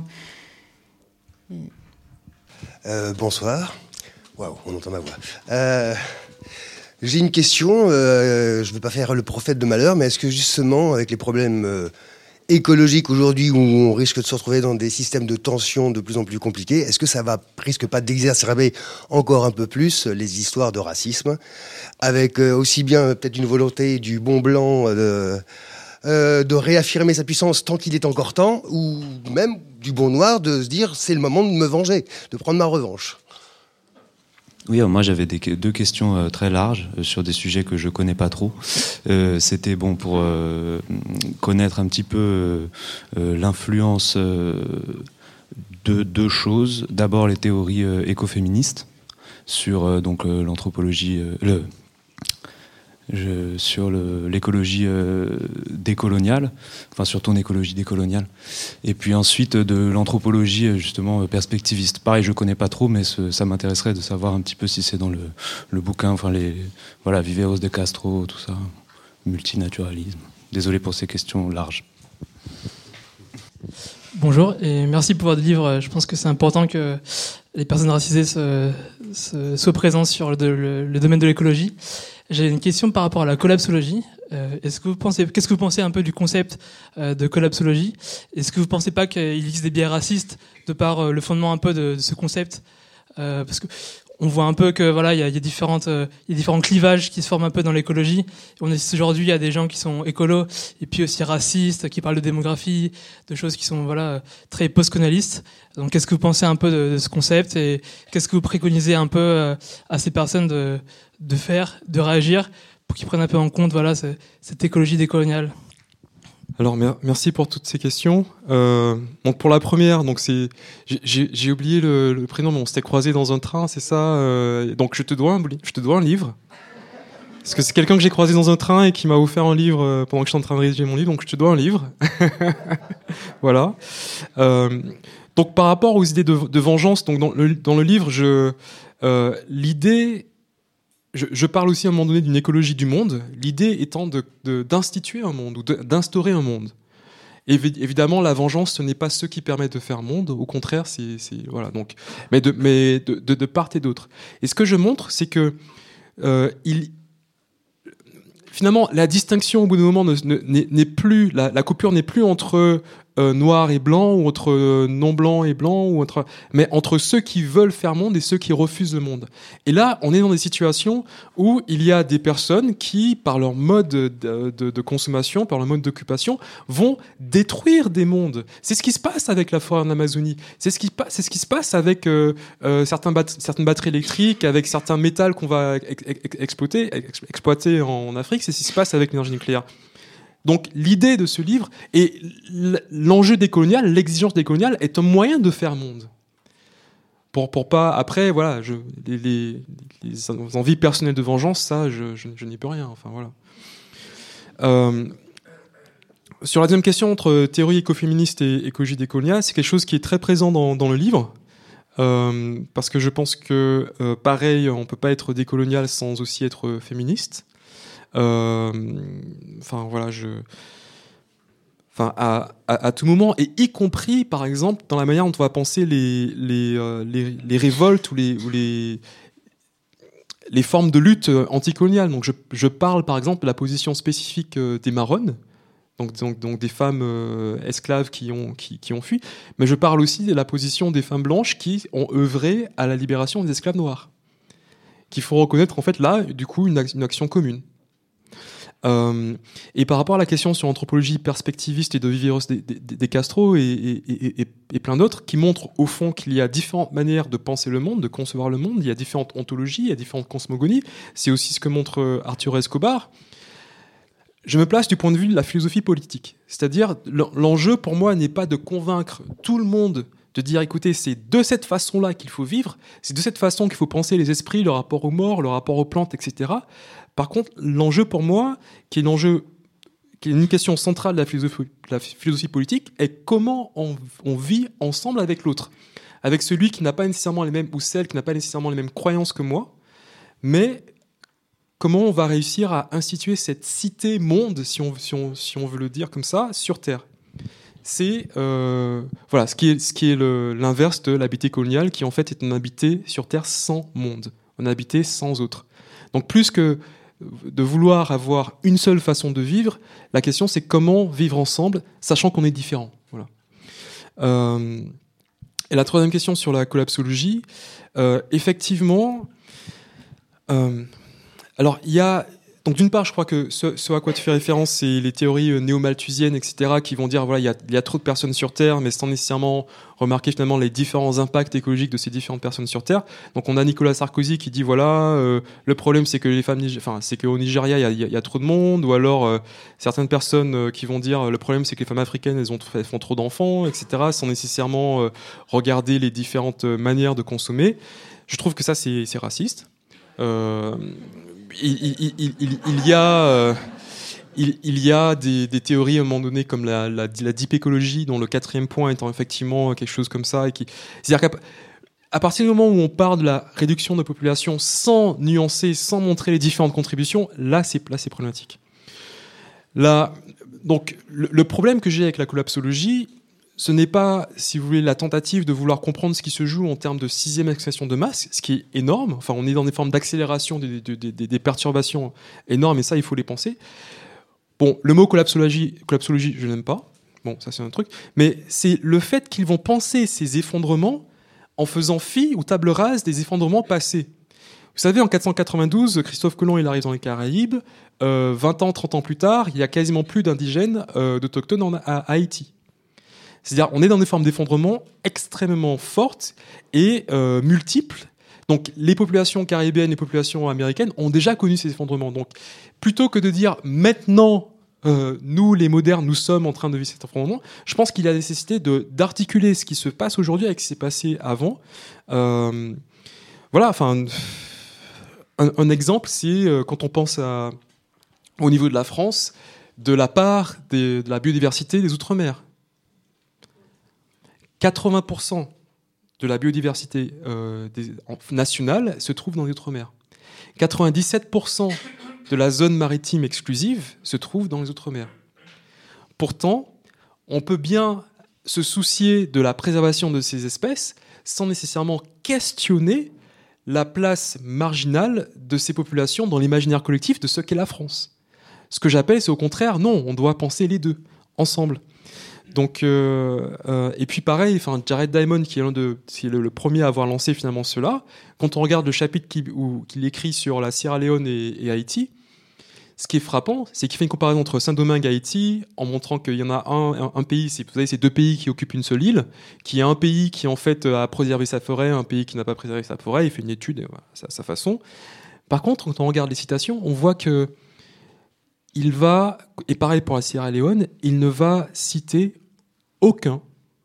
Bonsoir. Waouh, on entend ma voix. J'ai une question. Je ne veux pas faire le prophète de malheur, mais est-ce que justement, avec les problèmes écologiques aujourd'hui, où on risque de se retrouver dans des systèmes de tension de plus en plus compliqués, est-ce que ça risque pas d'exacerber encore un peu plus les histoires de racisme, avec aussi bien peut-être une volonté du bon blanc de réaffirmer sa puissance tant qu'il est encore temps, ou même du bon noir de se dire c'est le moment de me venger, de prendre ma revanche? Oui, moi j'avais deux questions très larges sur des sujets que je connais pas trop. C'était bon pour connaître un petit peu l'influence de deux choses. D'abord les théories écoféministes sur donc l'anthropologie, sur l'écologie décoloniale, enfin sur ton écologie décoloniale, et puis ensuite de l'anthropologie justement perspectiviste. Pareil, je connais pas trop, mais ça m'intéresserait de savoir un petit peu si c'est dans le bouquin, enfin voilà, Viveros de Castro, tout ça, multinaturalisme. Désolé pour ces questions larges. Bonjour et merci pour votre livre. Je pense que c'est important que les personnes racisées soient présentes sur le domaine de l'écologie. J'ai une question par rapport à la collapsologie. Qu'est-ce que vous pensez un peu du concept de collapsologie? Est-ce que vous pensez pas qu'il existe des biais racistes de par le fondement un peu de ce concept? Parce que on voit un peu que voilà, il y a différents clivages qui se forment un peu dans l'écologie. Aujourd'hui, il y a des gens qui sont écolos et puis aussi racistes, qui parlent de démographie, de choses qui sont voilà très postcolonialistes. Donc, qu'est-ce que vous pensez un peu de ce concept et qu'est-ce que vous préconisez un peu à ces personnes de faire, de réagir pour qu'ils prennent un peu en compte voilà cette écologie décoloniale? Alors merci pour toutes ces questions. Donc pour la première, donc j'ai oublié le prénom, mais on s'était croisés dans un train, c'est ça. Donc je te dois un livre. Parce que c'est quelqu'un que j'ai croisé dans un train et qui m'a offert un livre pendant que je suis en train de rédiger mon livre, donc je te dois un livre. Voilà. Donc par rapport aux idées de vengeance, donc dans le livre, l'idée. Je parle aussi à un moment donné d'une écologie du monde, l'idée étant d'instituer un monde ou d'instaurer un monde. Évidemment, la vengeance, ce n'est pas ce qui permet de faire monde, au contraire, voilà. Donc, mais de part et d'autre. Et ce que je montre, c'est que finalement, la distinction au bout d'un moment n'est plus, la coupure n'est plus entre noir et blanc ou entre non blanc et blanc mais entre ceux qui veulent faire monde et ceux qui refusent le monde. Et là, on est dans des situations où il y a des personnes qui, par leur mode de consommation, par leur mode d'occupation, vont détruire des mondes. C'est ce qui se passe avec la forêt en Amazonie. C'est ce qui se passe avec certaines batteries électriques, avec certains métals qu'on va exploiter en Afrique. C'est ce qui se passe avec l'énergie nucléaire. Donc l'idée de ce livre et l'enjeu décolonial, l'exigence décoloniale est un moyen de faire monde. Pour pas après voilà, les envies personnelles de vengeance, ça je n'y peux rien. Enfin voilà. Sur la deuxième question entre théorie écoféministe et écologie décoloniale, c'est quelque chose qui est très présent dans le livre. Parce que je pense que pareil, on peut pas être décolonial sans aussi être féministe. Enfin voilà, à tout moment, et y compris par exemple dans la manière dont on va penser les révoltes ou les formes de lutte anticoloniale. Donc je parle par exemple de la position spécifique des marronnes, donc des femmes esclaves qui ont fui, mais je parle aussi de la position des femmes blanches qui ont œuvré à la libération des esclaves noirs, qu'il faut reconnaître en fait là du coup une action commune. Et par rapport à la question sur l'anthropologie perspectiviste et de Viveros de Castro et plein d'autres, qui montrent au fond qu'il y a différentes manières de penser le monde, de concevoir le monde, il y a différentes ontologies, il y a différentes cosmogonies, c'est aussi ce que montre Arturo Escobar. Je me place du point de vue de la philosophie politique. C'est-à-dire, l'enjeu pour moi n'est pas de convaincre tout le monde de dire, écoutez, c'est de cette façon-là qu'il faut vivre, c'est de cette façon qu'il faut penser les esprits, le rapport aux morts, le rapport aux plantes, etc. Par contre, l'enjeu pour moi, qui est une question centrale de la philosophie politique, est comment on vit ensemble avec l'autre. Avec celui qui n'a pas nécessairement les mêmes, ou celle qui n'a pas nécessairement les mêmes croyances que moi, mais comment on va réussir à instituer cette cité-monde, si on veut le dire comme ça, sur Terre. c'est voilà, ce qui est l'inverse de l'habité colonial, qui en fait est un habité sur Terre sans monde, un habité sans autre. Donc plus que de vouloir avoir une seule façon de vivre, la question c'est comment vivre ensemble, sachant qu'on est différents. Voilà. Et la troisième question sur la collapsologie, effectivement, alors il y a... Donc d'une part, je crois que ce à quoi tu fais référence, c'est les théories néo-malthusiennes, etc., qui vont dire voilà, il y a trop de personnes sur Terre, mais sans nécessairement remarquer finalement les différents impacts écologiques de ces différentes personnes sur Terre. Donc on a Nicolas Sarkozy qui dit voilà, le problème c'est que les femmes, c'est qu'au Nigeria il y a trop de monde, ou alors certaines personnes qui vont dire le problème c'est que les femmes africaines elles font trop d'enfants, etc., sans nécessairement regarder les différentes manières de consommer. Je trouve que ça c'est raciste. Il y a des théories à un moment donné comme la deep écologie, dont le 4e point étant effectivement quelque chose comme ça, c'est-à-dire qu'à partir du moment où on parle de la réduction de population sans nuancer, sans montrer les différentes contributions, là c'est problématique. Donc le problème que j'ai avec la collapsologie, ce n'est pas, si vous voulez, la tentative de vouloir comprendre ce qui se joue en termes de 6e accélération de masse, ce qui est énorme. Enfin, on est dans des formes d'accélération des perturbations énormes, et ça, il faut les penser. Bon, le mot collapsologie, je n'aime pas. Bon, ça, c'est un truc. Mais c'est le fait qu'ils vont penser ces effondrements en faisant fi ou table rase des effondrements passés. Vous savez, en 492, Christophe Colomb, il arrive dans les Caraïbes. 20 ans, 30 ans plus tard, il y a quasiment plus d'indigènes d'autochtones à Haïti. C'est-à-dire, on est dans des formes d'effondrement extrêmement fortes et multiples. Donc, les populations caribéennes et les populations américaines ont déjà connu ces effondrements. Donc, plutôt que de dire maintenant, nous, les modernes, nous sommes en train de vivre cet effondrement, je pense qu'il y a la nécessité d'articuler ce qui se passe aujourd'hui avec ce qui s'est passé avant. Voilà, enfin, un exemple, c'est quand on pense au niveau de la France, de la part de la biodiversité des Outre-mer. 80% de la biodiversité nationale se trouve dans les Outre-mer. 97% de la zone maritime exclusive se trouve dans les Outre-mer. Pourtant, on peut bien se soucier de la préservation de ces espèces sans nécessairement questionner la place marginale de ces populations dans l'imaginaire collectif de ce qu'est la France. Ce que j'appelle, c'est au contraire, non, on doit penser les deux, ensemble. Donc, et puis pareil, Jared Diamond, qui est le premier à avoir lancé finalement cela, quand on regarde le chapitre qu'il écrit sur la Sierra Leone et Haïti, ce qui est frappant, c'est qu'il fait une comparaison entre Saint-Domingue et Haïti, en montrant qu'il y en a un pays, vous savez, c'est 2 pays qui occupent une seule île, qui est un pays qui en fait a préservé sa forêt, un pays qui n'a pas préservé sa forêt, il fait une étude à sa façon. Par contre, quand on regarde les citations, on voit que il va, et pareil pour la Sierra Leone, il ne va citer aucun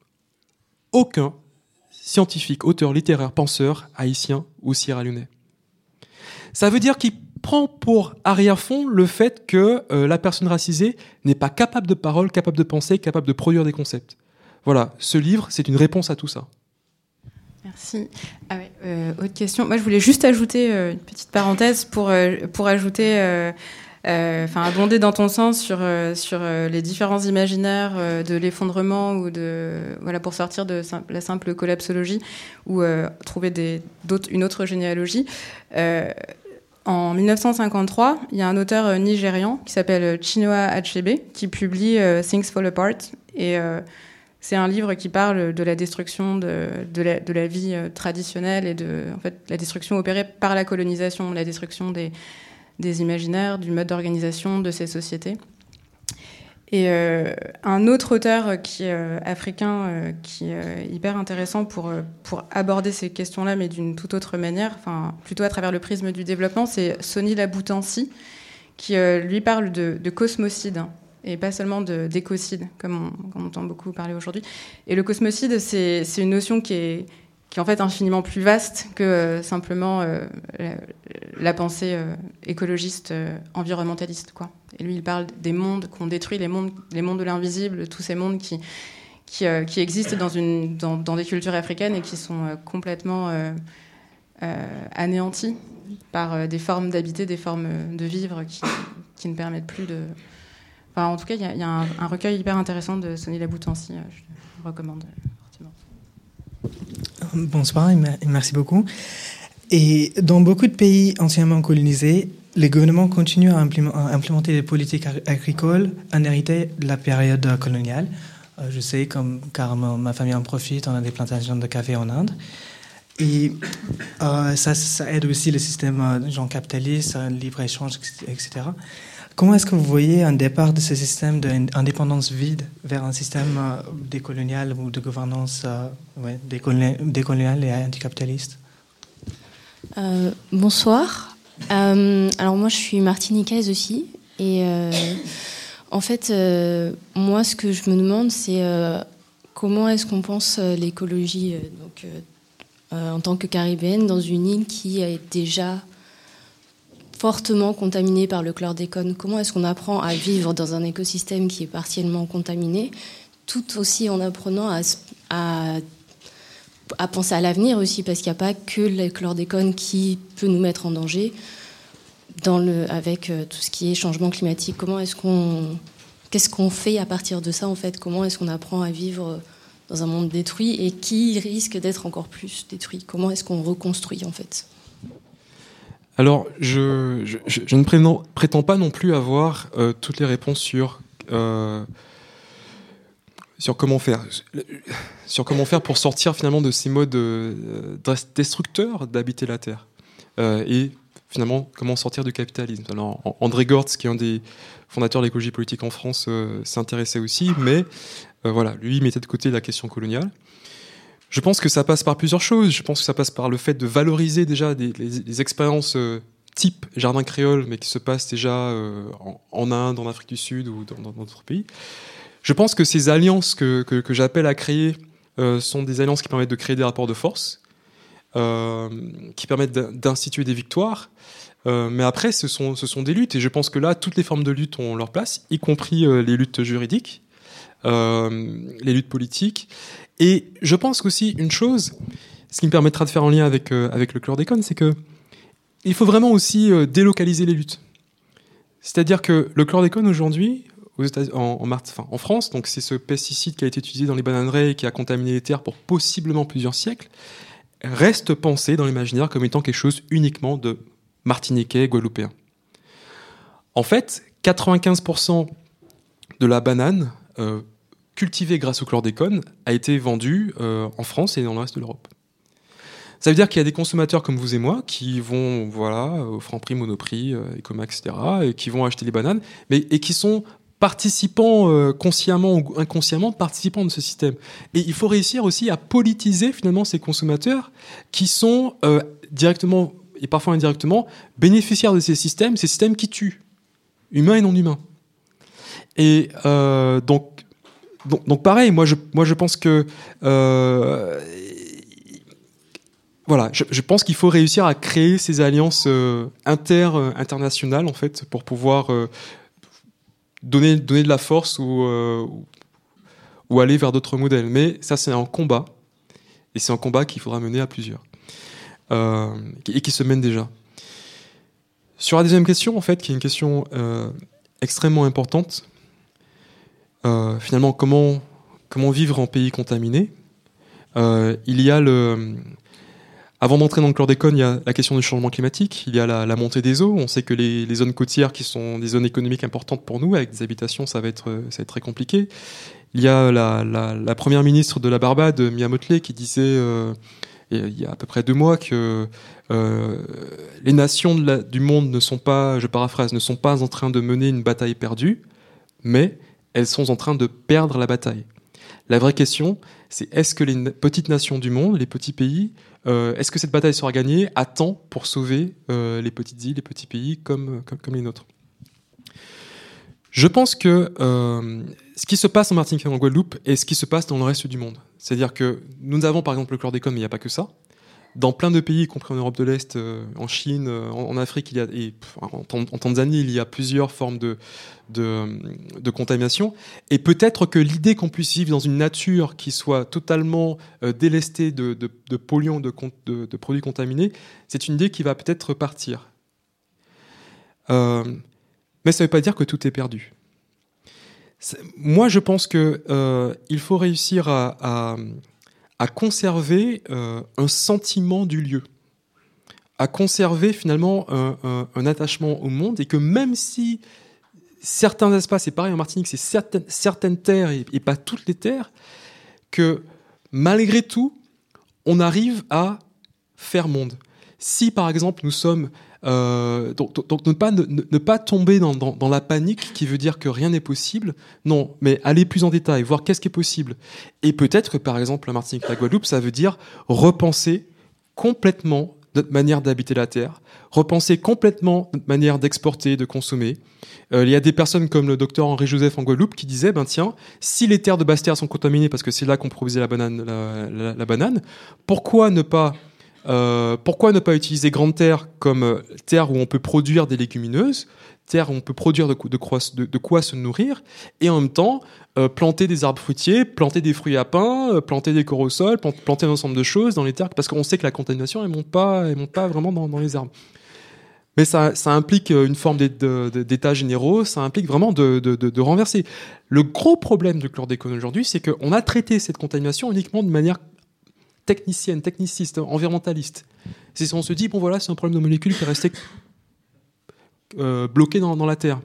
scientifique, auteur littéraire, penseur haïtien ou sierra-léonais. Ça veut dire qu'il prend pour arrière-fond le fait que la personne racisée n'est pas capable de parole, capable de penser, capable de produire des concepts. Voilà, ce livre, c'est une réponse à tout ça. Merci. Autre question. Moi, je voulais juste ajouter une petite parenthèse pour ajouter... abonder dans ton sens sur les différents imaginaires de l'effondrement ou pour sortir de la simple collapsologie ou trouver une autre généalogie. En 1953, il y a un auteur nigérian qui s'appelle Chinua Achebe qui publie Things Fall Apart et c'est un livre qui parle de la destruction de la vie traditionnelle et de la destruction opérée par la colonisation, la destruction des imaginaires, du mode d'organisation de ces sociétés. Et un autre auteur qui est africain, qui est hyper intéressant pour aborder ces questions-là, mais d'une toute autre manière, plutôt à travers le prisme du développement, c'est Sony Laboutansi, qui lui parle de cosmocide, et pas seulement d'écocide, comme on entend beaucoup parler aujourd'hui. Et le cosmocide, c'est une notion qui est en fait infiniment plus vaste que simplement la pensée écologiste, environnementaliste, quoi. Et lui, il parle des mondes qu'on détruit, les mondes de l'invisible, tous ces mondes qui existent dans des cultures africaines et qui sont complètement anéantis par des formes d'habiter, des formes de vivre qui ne permettent plus Enfin, en tout cas, il y a un recueil hyper intéressant de Sonny Laboutancy, je le recommande fortement. Bonsoir et merci beaucoup. Et dans beaucoup de pays anciennement colonisés, les gouvernements continuent à implémenter des politiques agricoles inhéritées de la période coloniale. Je sais, car ma famille en profite, on a des plantations de café en Inde. Et ça aide aussi le système capitaliste, libre-échange, etc. Comment est-ce que vous voyez un départ de ce système d'indépendance vide vers un système décolonial ou de gouvernance décoloniale et anticapitaliste? Bonsoir. Alors moi, je suis martiniquaise aussi. Et en fait, moi, ce que je me demande, c'est comment est-ce qu'on pense l'écologie en tant que caribéenne dans une île qui est déjà fortement contaminée par le chlordécone. Comment est-ce qu'on apprend à vivre dans un écosystème qui est partiellement contaminé, tout aussi en apprenant à penser à l'avenir aussi, parce qu'il n'y a pas que le chlordécone qui peut nous mettre en danger avec tout ce qui est changement climatique. Qu'est-ce qu'on fait à partir de ça, en fait? Comment est-ce qu'on apprend à vivre dans un monde détruit et qui risque d'être encore plus détruit? Comment est-ce qu'on reconstruit, en fait? Alors, je ne prétends pas non plus avoir toutes les réponses sur comment faire pour sortir finalement de ces modes destructeurs d'habiter la Terre et finalement comment sortir du capitalisme. Alors, André Gortz, qui est un des fondateurs de l'écologie politique en France, s'intéressait aussi, mais voilà, lui il mettait de côté la question coloniale. Je pense que ça passe par plusieurs choses. Je pense que ça passe par le fait de valoriser déjà les expériences type jardin créole, mais qui se passent déjà en Inde, en Afrique du Sud ou dans d'autres pays. Je pense que ces alliances que j'appelle à créer sont des alliances qui permettent de créer des rapports de force, qui permettent d'instituer des victoires. Mais après, ce sont des luttes. Et je pense que là, toutes les formes de lutte ont leur place, y compris les luttes juridiques, les luttes politiques. Et je pense qu'aussi une chose, ce qui me permettra de faire un lien avec le chlordécone, c'est que il faut vraiment aussi délocaliser les luttes. C'est-à-dire que le chlordécone aujourd'hui, en France, donc c'est ce pesticide qui a été utilisé dans les bananeraies et qui a contaminé les terres pour possiblement plusieurs siècles, reste pensé dans l'imaginaire comme étant quelque chose uniquement de martiniquais, guadeloupéen. En fait, 95% de la banane cultivée grâce au chlordécone a été vendue en France et dans le reste de l'Europe. Ça veut dire qu'il y a des consommateurs comme vous et moi qui vont au Franprix, Monoprix, Ecomax, etc., et qui vont acheter les bananes, et qui sont participants consciemment ou inconsciemment participants de ce système. Et il faut réussir aussi à politiser finalement ces consommateurs qui sont directement et parfois indirectement bénéficiaires de ces systèmes qui tuent, humains et non humains. Et donc pareil, moi je pense que voilà, je pense qu'il faut réussir à créer ces alliances internationales en fait pour pouvoir donner de la force ou aller vers d'autres modèles. Mais ça c'est un combat et c'est un combat qu'il faudra mener à plusieurs et qui se mène déjà. Sur la deuxième question en fait, qui est une question extrêmement importante. Finalement, comment vivre en pays contaminé? Il y a avant d'entrer dans le chlordécone, il y a la question du changement climatique, il y a la montée des eaux. On sait que les zones côtières, qui sont des zones économiques importantes pour nous, avec des habitations, ça va être très compliqué. Il y a la première ministre de la Barbade, Mia Mottley, qui disait il y a à peu près 2 mois que les nations du monde ne sont pas, je paraphrase, ne sont pas en train de mener une bataille perdue, mais elles sont en train de perdre la bataille. La vraie question, c'est est-ce que les petites nations du monde, les petits pays, est-ce que cette bataille sera gagnée à temps pour sauver les petites îles, les petits pays comme les nôtres? Je pense que ce qui se passe en Martinique et en Guadeloupe est ce qui se passe dans le reste du monde. C'est-à-dire que nous avons par exemple le chlordécone, mais il n'y a pas que ça. Dans plein de pays, y compris en Europe de l'Est, en Chine, en Afrique, en Tanzanie, il y a plusieurs formes de contamination. Et peut-être que l'idée qu'on puisse vivre dans une nature qui soit totalement délestée de polluants, de produits contaminés, c'est une idée qui va peut-être partir. Mais ça ne veut pas dire que tout est perdu. Moi, je pense que il faut réussir à conserver un sentiment du lieu, à conserver finalement un attachement au monde, et que même si certains espaces, c'est pareil en Martinique, c'est certaines terres et pas toutes les terres, que malgré tout, on arrive à faire monde. Si par exemple nous sommes donc ne pas tomber dans la panique qui veut dire que rien n'est possible, non, mais aller plus en détail, voir qu'est-ce qui est possible. Et peut-être que par exemple la Martinique, la Guadeloupe, ça veut dire repenser complètement notre manière d'habiter la terre, repenser complètement notre manière d'exporter, de consommer. Il y a des personnes comme le docteur Henri Joseph en Guadeloupe qui disaient, tiens, si les terres de Basse-Terre sont contaminées parce que c'est là qu'on produisait la banane, pourquoi ne pas utiliser Grande Terre comme terre où on peut produire des légumineuses, terre où on peut produire de quoi se nourrir, et en même temps planter des arbres fruitiers, planter des fruits à pain, planter des coraux-sols, planter un ensemble de choses dans les terres, parce qu'on sait que la contamination elle monte pas vraiment dans les arbres. Mais ça implique une forme d'état généraux, ça implique vraiment de renverser. Le gros problème du chlordécone aujourd'hui, c'est qu'on a traité cette contamination uniquement de manière technicienne, techniciste, environnementaliste. C'est on se dit, bon voilà, c'est un problème de molécules qui est resté bloqué dans la Terre.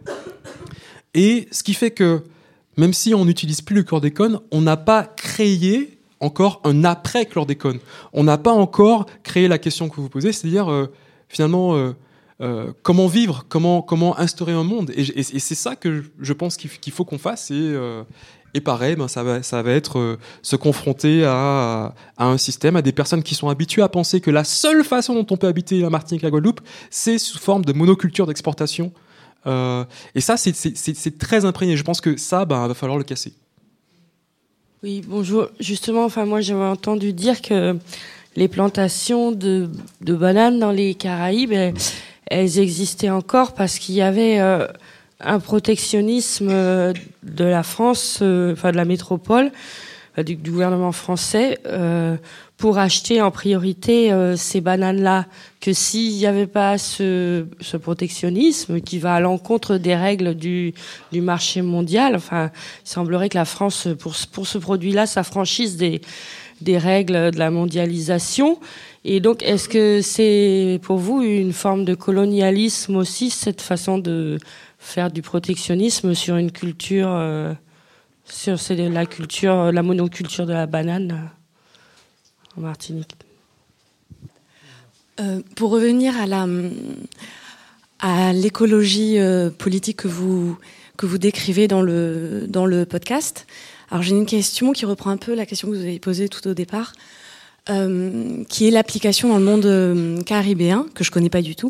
Et ce qui fait que, même si on n'utilise plus le chlordécone, on n'a pas créé encore un après-chlordécone. On n'a pas encore créé la question que vous posez, c'est-à-dire, finalement, comment vivre, comment instaurer un monde. Et c'est ça que je pense qu'il faut qu'on fasse. Et pareil, ça va être se confronter à un système, à des personnes qui sont habituées à penser que la seule façon dont on peut habiter la Martinique et la Guadeloupe, c'est sous forme de monoculture d'exportation. Et ça, c'est très imprégné. Je pense que ça, va falloir le casser. Oui, bonjour. Justement, moi, j'avais entendu dire que les plantations de bananes dans les Caraïbes, elles existaient encore parce qu'il y avait un protectionnisme de la France, de la métropole, du gouvernement français, pour acheter en priorité ces bananes-là. Que s'il n'y avait pas ce protectionnisme qui va à l'encontre des règles du marché mondial, il semblerait que la France, pour ce produit-là, s'affranchisse des règles de la mondialisation. Et donc, est-ce que c'est pour vous une forme de colonialisme aussi, cette façon de faire du protectionnisme sur une culture, sur la monoculture de la banane en Martinique? Pour revenir à l'écologie politique que vous décrivez dans le podcast, alors j'ai une question qui reprend un peu la question que vous avez posée tout au départ, qui est l'application dans le monde caribéen, que je connais pas du tout.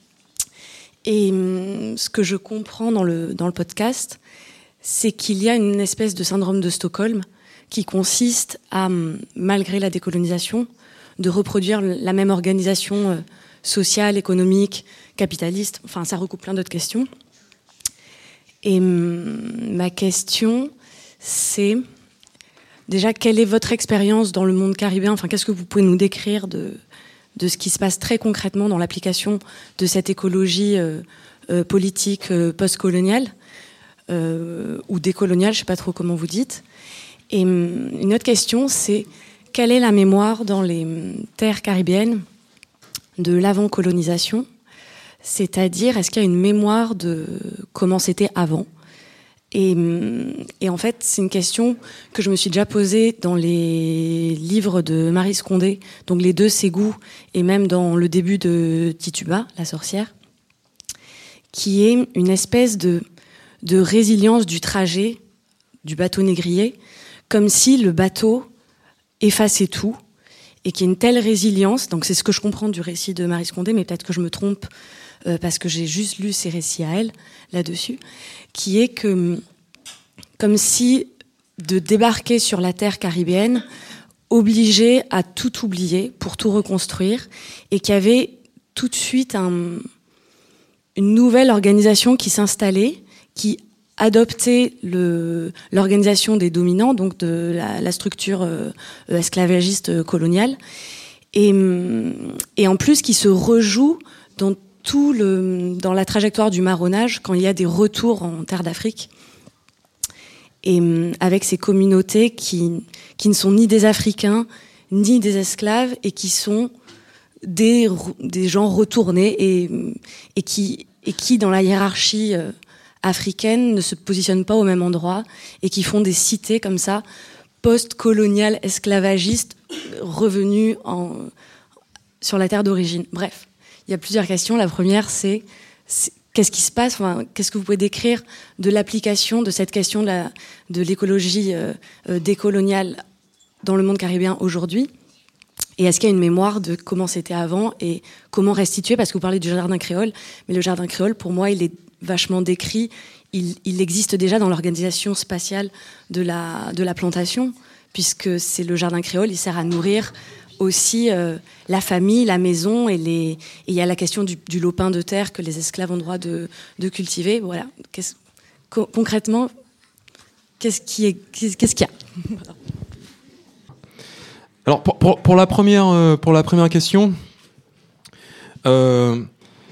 Et ce que je comprends dans le podcast, c'est qu'il y a une espèce de syndrome de Stockholm qui consiste à, malgré la décolonisation, de reproduire la même organisation sociale, économique, capitaliste. Ça recoupe plein d'autres questions. Et ma question, c'est déjà, quelle est votre expérience dans le monde caribéen ? Qu'est-ce que vous pouvez nous décrire de ce qui se passe très concrètement dans l'application de cette écologie politique post-coloniale ou décoloniale, je ne sais pas trop comment vous dites. Et une autre question, c'est quelle est la mémoire dans les terres caribéennes de l'avant-colonisation ? C'est-à-dire, est-ce qu'il y a une mémoire de comment c'était avant ? Et en fait, c'est une question que je me suis déjà posée dans les livres de Maryse Condé, donc les deux Ségou, et même dans le début de Tituba, la sorcière, qui est une espèce de résilience du trajet du bateau négrier, comme si le bateau effaçait tout, et qu'il y a une telle résilience, donc c'est ce que je comprends du récit de Maryse Condé, mais peut-être que je me trompe, parce que j'ai juste lu ses récits à elle, là-dessus, qui est que, comme si de débarquer sur la terre caribéenne obligeait à tout oublier pour tout reconstruire, et qu'il y avait tout de suite une nouvelle organisation qui s'installait, qui adoptait l'organisation des dominants, donc de la structure esclavagiste coloniale, et en plus qui se rejoue dans la trajectoire du marronnage quand il y a des retours en terre d'Afrique. et avec ces communautés qui ne sont ni des Africains ni des esclaves et qui sont des gens retournés et qui dans la hiérarchie africaine ne se positionnent pas au même endroit et qui font des cités comme ça post-coloniales esclavagistes revenus sur la terre d'origine. Bref, il y a plusieurs questions. La première, c'est qu'est-ce qui se passe, qu'est-ce que vous pouvez décrire de l'application de cette question de l'écologie décoloniale dans le monde caribéen aujourd'hui? Et est-ce qu'il y a une mémoire de comment c'était avant et comment restituer? Parce que vous parlez du jardin créole, mais le jardin créole, pour moi, il est vachement décrit. Il existe déjà dans l'organisation spatiale de la plantation, puisque c'est le jardin créole, il sert à nourrir aussi la famille, la maison, et il y a la question du lopin de terre que les esclaves ont droit de cultiver. Voilà. Concrètement, qu'est-ce qu'il y a? Alors pour la première question, je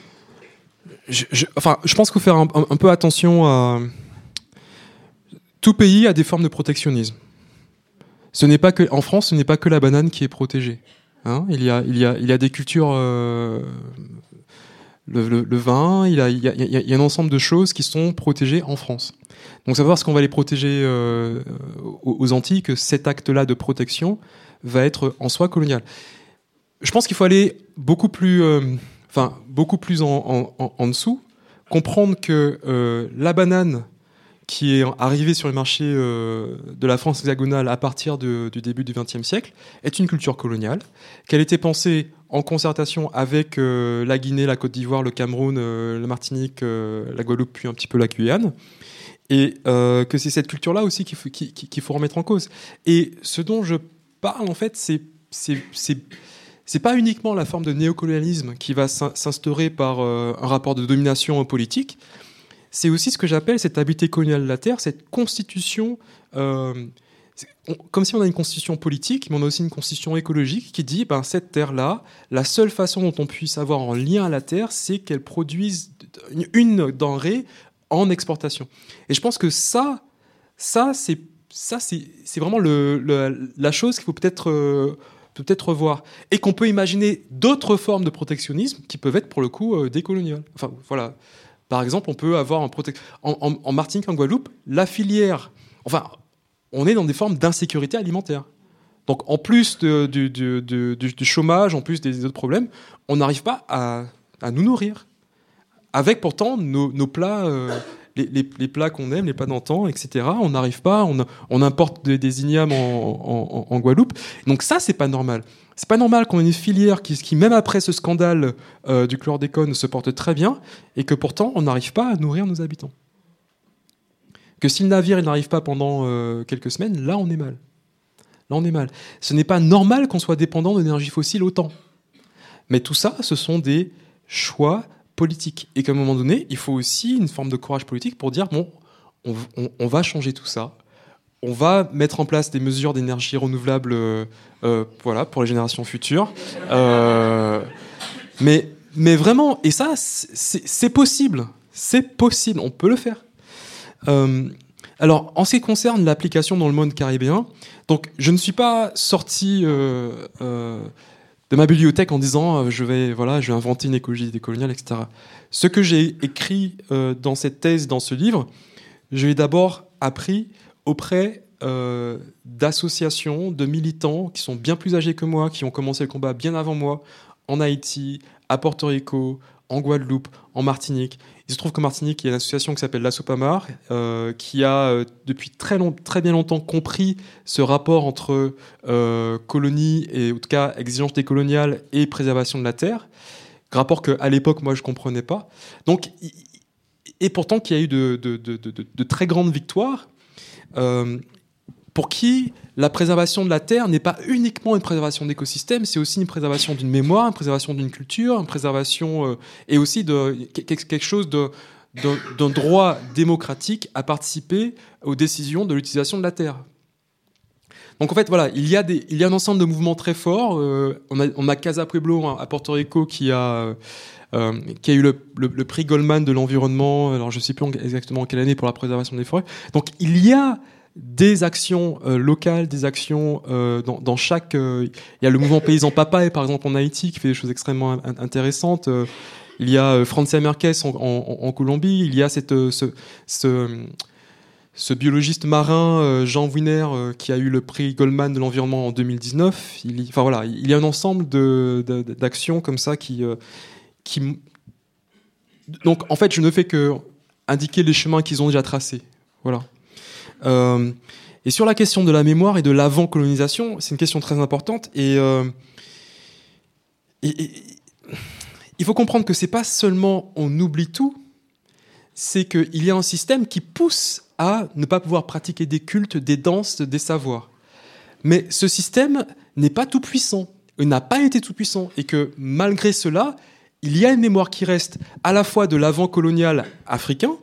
pense qu'il faut faire un peu attention à tout pays a des formes de protectionnisme. En France, ce n'est pas que la banane qui est protégée. Hein, il y a des cultures, le vin, il y a un ensemble de choses qui sont protégées en France. Donc ça veut dire parce qu'on va les protéger aux Antilles que cet acte-là de protection va être en soi colonial. Je pense qu'il faut aller beaucoup plus en dessous, comprendre que la banane qui est arrivée sur les marchés de la France hexagonale à partir du début du XXe siècle est une culture coloniale, qu'elle était pensée en concertation avec la Guinée, la Côte d'Ivoire, le Cameroun, la Martinique, la Guadeloupe, puis un petit peu la Guyane. Et que c'est cette culture-là aussi qu'il faut remettre en cause. Et ce dont je parle, en fait, c'est pas uniquement la forme de néocolonialisme qui va s'instaurer par un rapport de domination politique, c'est aussi ce que j'appelle cette habileté coloniale de la terre, cette constitution, comme si on a une constitution politique, mais on a aussi une constitution écologique qui dit, cette terre-là, la seule façon dont on puisse avoir un lien à la terre, c'est qu'elle produise une denrée en exportation. Et je pense que ça c'est vraiment la chose qu'il faut peut-être revoir. Et qu'on peut imaginer d'autres formes de protectionnisme qui peuvent être, pour le coup, décoloniales. Enfin, voilà. Par exemple, on peut avoir en Martinique, en Guadeloupe, la filière... Enfin, on est dans des formes d'insécurité alimentaire. Donc, en plus du chômage, en plus des autres problèmes, on n'arrive pas à nous nourrir. Avec pourtant nos plats... Les plats qu'on aime, les plats d'antan, etc. On n'arrive pas, on importe des ignames en Guadeloupe. Donc ça, c'est pas normal. C'est pas normal qu'on ait une filière qui même après ce scandale du chlordécone, se porte très bien, et que pourtant, on n'arrive pas à nourrir nos habitants. Que si le navire n'arrive pas pendant quelques semaines, là, on est mal. Là, on est mal. Ce n'est pas normal qu'on soit dépendant d'énergie fossile autant. Mais tout ça, ce sont des choix politique. Et qu'à un moment donné, il faut aussi une forme de courage politique pour dire, on va changer tout ça, on va mettre en place des mesures d'énergie renouvelable pour les générations futures. Mais vraiment, et ça, c'est possible. C'est possible, on peut le faire. Alors, en ce qui concerne l'application dans le monde caribéen, donc, je ne suis pas sorti... de ma bibliothèque en disant je vais inventer une écologie décoloniale, etc. Ce que j'ai écrit dans cette thèse, dans ce livre, je l'ai d'abord appris auprès d'associations, de militants qui sont bien plus âgés que moi, qui ont commencé le combat bien avant moi, en Haïti, à Porto Rico, en Guadeloupe, en Martinique. Il se trouve qu'en Martinique, il y a une association qui s'appelle la Sopamar, qui a depuis très bien longtemps compris ce rapport entre colonie et, en tout cas, exigence décoloniale et préservation de la terre. Rapport qu'à l'époque, moi, je ne comprenais pas. Donc, et pourtant, qu'il y a eu de très grandes victoires, pour qui la préservation de la terre n'est pas uniquement une préservation d'écosystèmes, c'est aussi une préservation d'une mémoire, une préservation d'une culture, une préservation et aussi de quelque chose d'un droit démocratique à participer aux décisions de l'utilisation de la terre. Donc en fait, voilà, il y a un ensemble de mouvements très forts. On a Casa Pueblo à Porto Rico qui a eu le prix Goldman de l'environnement. Alors je ne sais plus exactement en quelle année pour la préservation des forêts. Donc il y a des actions locales, des actions dans chaque... Il y a le mouvement Paysan Papaye, par exemple, en Haïti, qui fait des choses extrêmement intéressantes. Il y a Francia Márquez en Colombie. Il y a ce biologiste marin, Jean Wiener, qui a eu le prix Goldman de l'environnement en 2019. Il y a un ensemble d'actions comme ça qui... Donc, en fait, je ne fais que indiquer les chemins qu'ils ont déjà tracés. Voilà. Et sur la question de la mémoire et de l'avant-colonisation, c'est une question très importante. Et il faut comprendre que c'est pas seulement on oublie tout, c'est qu'il y a un système qui pousse à ne pas pouvoir pratiquer des cultes, des danses, des savoirs. Mais ce système n'est pas tout puissant, il n'a pas été tout puissant, et que malgré cela, il y a une mémoire qui reste à la fois de l'avant-colonial africain,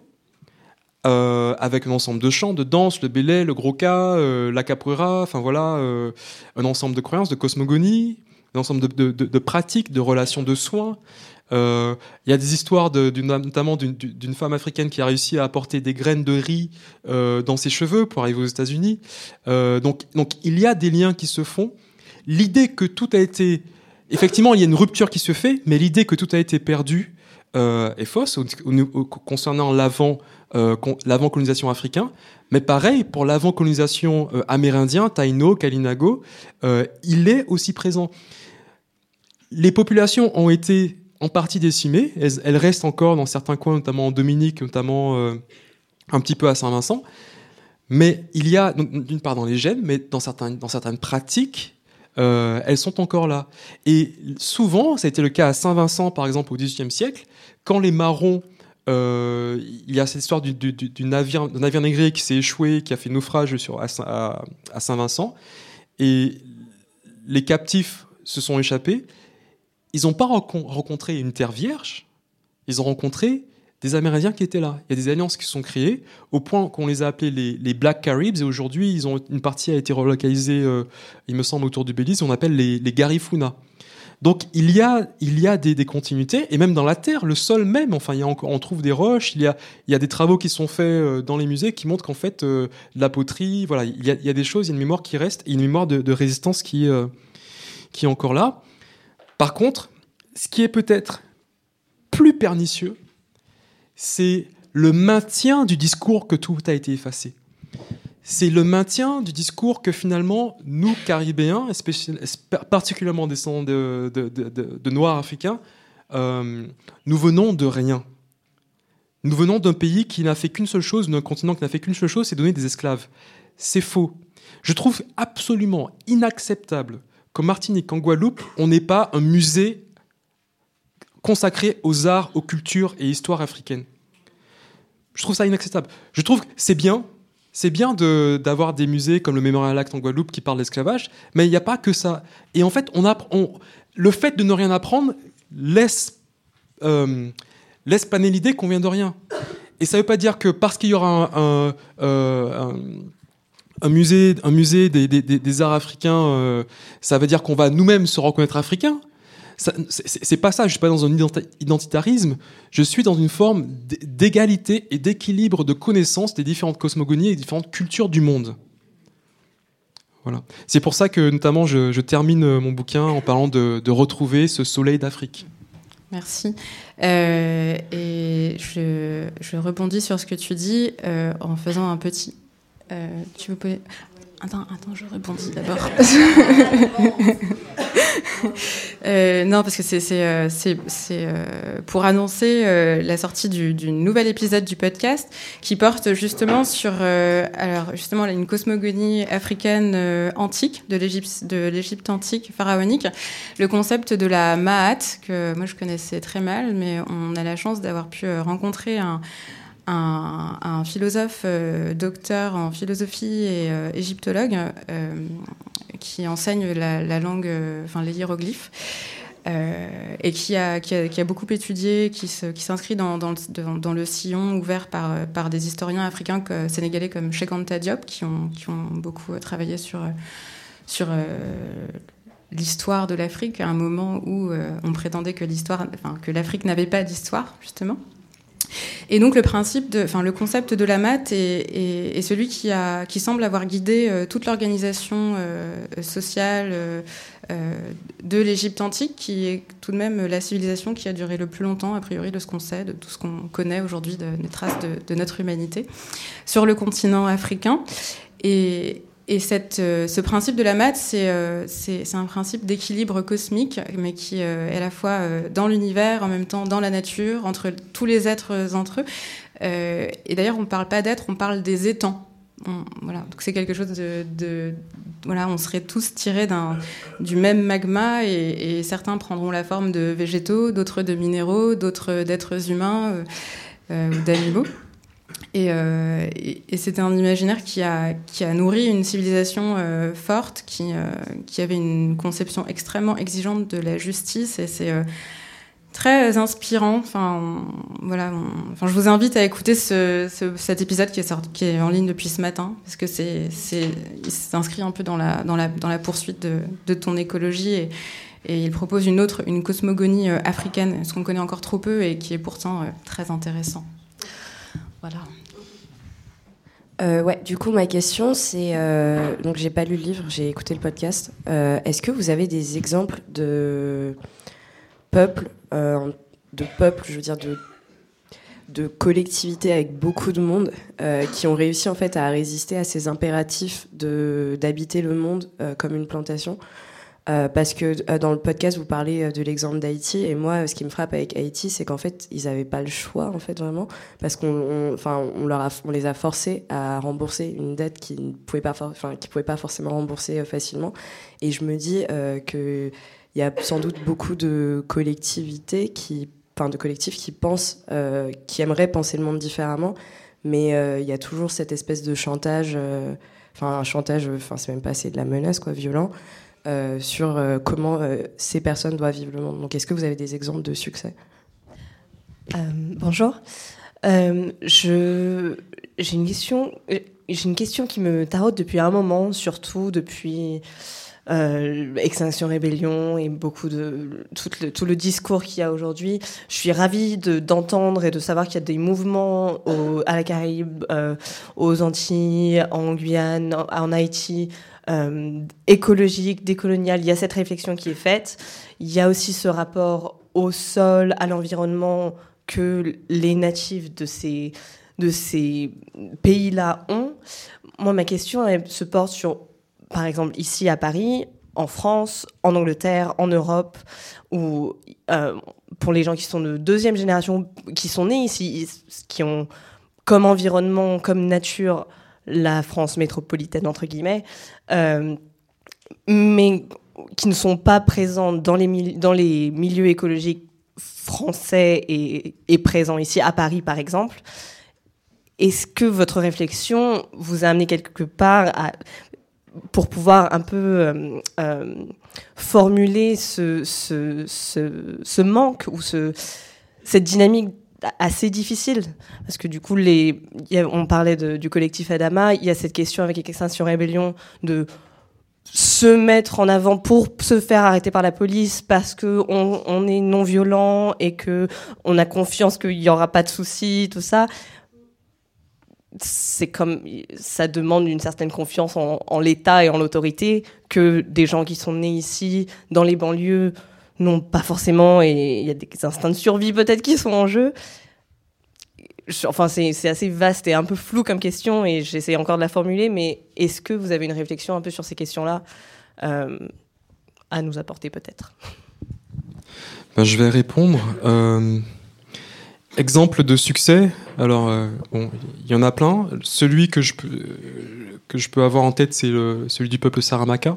avec un ensemble de chants, de danses, le bélé, le groka, la capoeira, un ensemble de croyances, de cosmogonie, un ensemble de pratiques, de relations de soins. Il y a des histoires notamment d'une femme africaine qui a réussi à apporter des graines de riz dans ses cheveux pour arriver aux États-Unis. Donc il y a des liens qui se font. L'idée que tout a été... Effectivement, il y a une rupture qui se fait, mais l'idée que tout a été perdu est fausse concernant l'avant-colonisation africain. Mais pareil, pour l'avant-colonisation amérindien, Taino, Kalinago, il est aussi présent. Les populations ont été en partie décimées. Elles restent encore dans certains coins, notamment en Dominique, notamment un petit peu à Saint-Vincent. Mais il y a, d'une part dans les gènes, mais dans certaines pratiques, elles sont encore là. Et souvent, ça a été le cas à Saint-Vincent, par exemple, au XVIIIe siècle, quand les marrons, il y a cette histoire d'un navire négrier qui s'est échoué, qui a fait naufrage à Saint-Vincent, et les captifs se sont échappés. Ils n'ont pas rencontré une terre vierge, ils ont rencontré des Amérindiens qui étaient là. Il y a des alliances qui sont créées, au point qu'on les a appelés les Black Caribs, et aujourd'hui, une partie a été relocalisée, il me semble, autour du Belize, on appelle les Garifuna. Donc il y a des continuités, et même dans la terre, le sol même, on trouve des roches, il y a des travaux qui sont faits dans les musées qui montrent qu'en fait, la poterie, voilà, il y a des choses, il y a une mémoire qui reste, une mémoire de résistance qui est encore là. Par contre, ce qui est peut-être plus pernicieux, c'est le maintien du discours que tout a été effacé. C'est le maintien du discours que finalement, nous, Caribéens, particulièrement descendants de Noirs africains, nous venons de rien. Nous venons d'un pays qui n'a fait qu'une seule chose, d'un continent qui n'a fait qu'une seule chose, c'est donner des esclaves. C'est faux. Je trouve absolument inacceptable qu'en Martinique, qu'en Guadeloupe, on n'ait pas un musée consacré aux arts, aux cultures et histoires africaines. Je trouve ça inacceptable. Je trouve que c'est bien d'avoir des musées comme le Mémorial Act en Guadeloupe qui parlent d'esclavage, mais il n'y a pas que ça. Et en fait, le fait de ne rien apprendre laisse planer l'idée qu'on vient de rien. Et ça ne veut pas dire que parce qu'il y aura un musée des arts africains, ça veut dire qu'on va nous-mêmes se reconnaître africains. C'est pas ça, je suis pas dans un identitarisme, je suis dans une forme d'égalité et d'équilibre de connaissance des différentes cosmogonies et des différentes cultures du monde. Voilà. C'est pour ça que notamment je termine mon bouquin en parlant de retrouver ce soleil d'Afrique. Merci. Et je rebondis sur ce que tu dis en faisant un petit... tu veux poser... Attends, je rebondis d'abord. Non, parce que c'est pour annoncer la sortie du nouvel épisode du podcast qui porte justement sur une cosmogonie africaine antique de l'Égypte antique pharaonique, le concept de la Ma'at que moi je connaissais très mal, mais on a la chance d'avoir pu rencontrer un philosophe docteur en philosophie et égyptologue qui enseigne la langue, les hiéroglyphes, et qui a beaucoup étudié, qui s'inscrit dans le sillon ouvert par des historiens africains sénégalais comme Cheikh Anta Diop, qui ont beaucoup travaillé sur l'histoire de l'Afrique à un moment où on prétendait que l'Afrique n'avait pas d'histoire, justement. Et donc le concept de la MAT est celui qui semble avoir guidé toute l'organisation sociale de l'Égypte antique, qui est tout de même la civilisation qui a duré le plus longtemps, a priori, de ce qu'on sait, de tout ce qu'on connaît aujourd'hui, des traces de notre humanité, sur le continent africain. Et ce principe de la MAT, c'est un principe d'équilibre cosmique, mais qui est à la fois dans l'univers, en même temps dans la nature, entre tous les êtres entre eux. Et d'ailleurs, on ne parle pas d'êtres, on parle des étangs. Voilà, donc c'est quelque chose voilà, on serait tous tirés du même magma, et certains prendront la forme de végétaux, d'autres de minéraux, d'autres d'êtres humains ou d'animaux. Et c'était un imaginaire qui a nourri une civilisation forte, qui avait une conception extrêmement exigeante de la justice, et c'est très inspirant. Enfin, voilà. Je vous invite à écouter cet épisode qui est en ligne depuis ce matin, parce que il s'inscrit un peu dans la poursuite de ton écologie, et il propose une cosmogonie africaine, ce qu'on connaît encore trop peu et qui est pourtant très intéressant. Voilà. Ouais, du coup, ma question, c'est... donc, j'ai pas lu le livre, j'ai écouté le podcast. Est-ce que vous avez des exemples de peuples, je veux dire, de collectivités avec beaucoup de monde, qui ont réussi, en fait, à résister à ces impératifs d'habiter le monde comme une plantation? Parce que dans le podcast, vous parlez de l'exemple d'Haïti, et moi, ce qui me frappe avec Haïti, c'est qu'en fait, ils n'avaient pas le choix, en fait, vraiment, parce qu'on les a forcés à rembourser une dette qu'ils ne pouvaient pas forcément rembourser facilement. Et je me dis qu'il y a sans doute beaucoup de collectivités de collectifs qui pensent, qui aimeraient penser le monde différemment, mais il y a toujours cette espèce de chantage, c'est même pas, c'est de la menace, quoi, violent. Sur comment ces personnes doivent vivre le monde. Donc, est-ce que vous avez des exemples de succès? Bonjour. J'ai une question qui me taraude depuis un moment, surtout depuis Extinction Rébellion et tout le discours qu'il y a aujourd'hui. Je suis ravie d'entendre et de savoir qu'il y a des mouvements à la Caraïbe, aux Antilles, en Guyane, en Haïti, écologique, décolonial. Il y a cette réflexion qui est faite. Il y a aussi ce rapport au sol, à l'environnement que les natifs de ces pays-là ont. Moi, ma question, elle se porte sur, par exemple, ici à Paris, en France, en Angleterre, en Europe, où pour les gens qui sont de deuxième génération, qui sont nés ici, qui ont comme environnement, comme nature, la France métropolitaine, entre guillemets, mais qui ne sont pas présents dans les milieux écologiques français et présents ici, à Paris, par exemple. Est-ce que votre réflexion vous a amené quelque part pour pouvoir un peu formuler ce manque ou cette dynamique assez difficile, parce que du coup, on parlait du collectif Adama, il y a cette question avec Extinction Rébellion de se mettre en avant pour se faire arrêter par la police parce qu'on est non violent et qu'on a confiance qu'il n'y aura pas de soucis, tout ça. C'est comme ça demande une certaine confiance en l'État et en l'autorité que des gens qui sont nés ici, dans les banlieues, n'ont pas forcément, et il y a des instincts de survie peut-être qui sont en jeu. Enfin, c'est assez vaste et un peu flou comme question, et j'essaie encore de la formuler, mais est-ce que vous avez une réflexion un peu sur ces questions-là à nous apporter peut-être? Je vais répondre. Exemple de succès, alors il y en a plein. Celui que je peux avoir en tête, c'est celui du peuple Saramaka,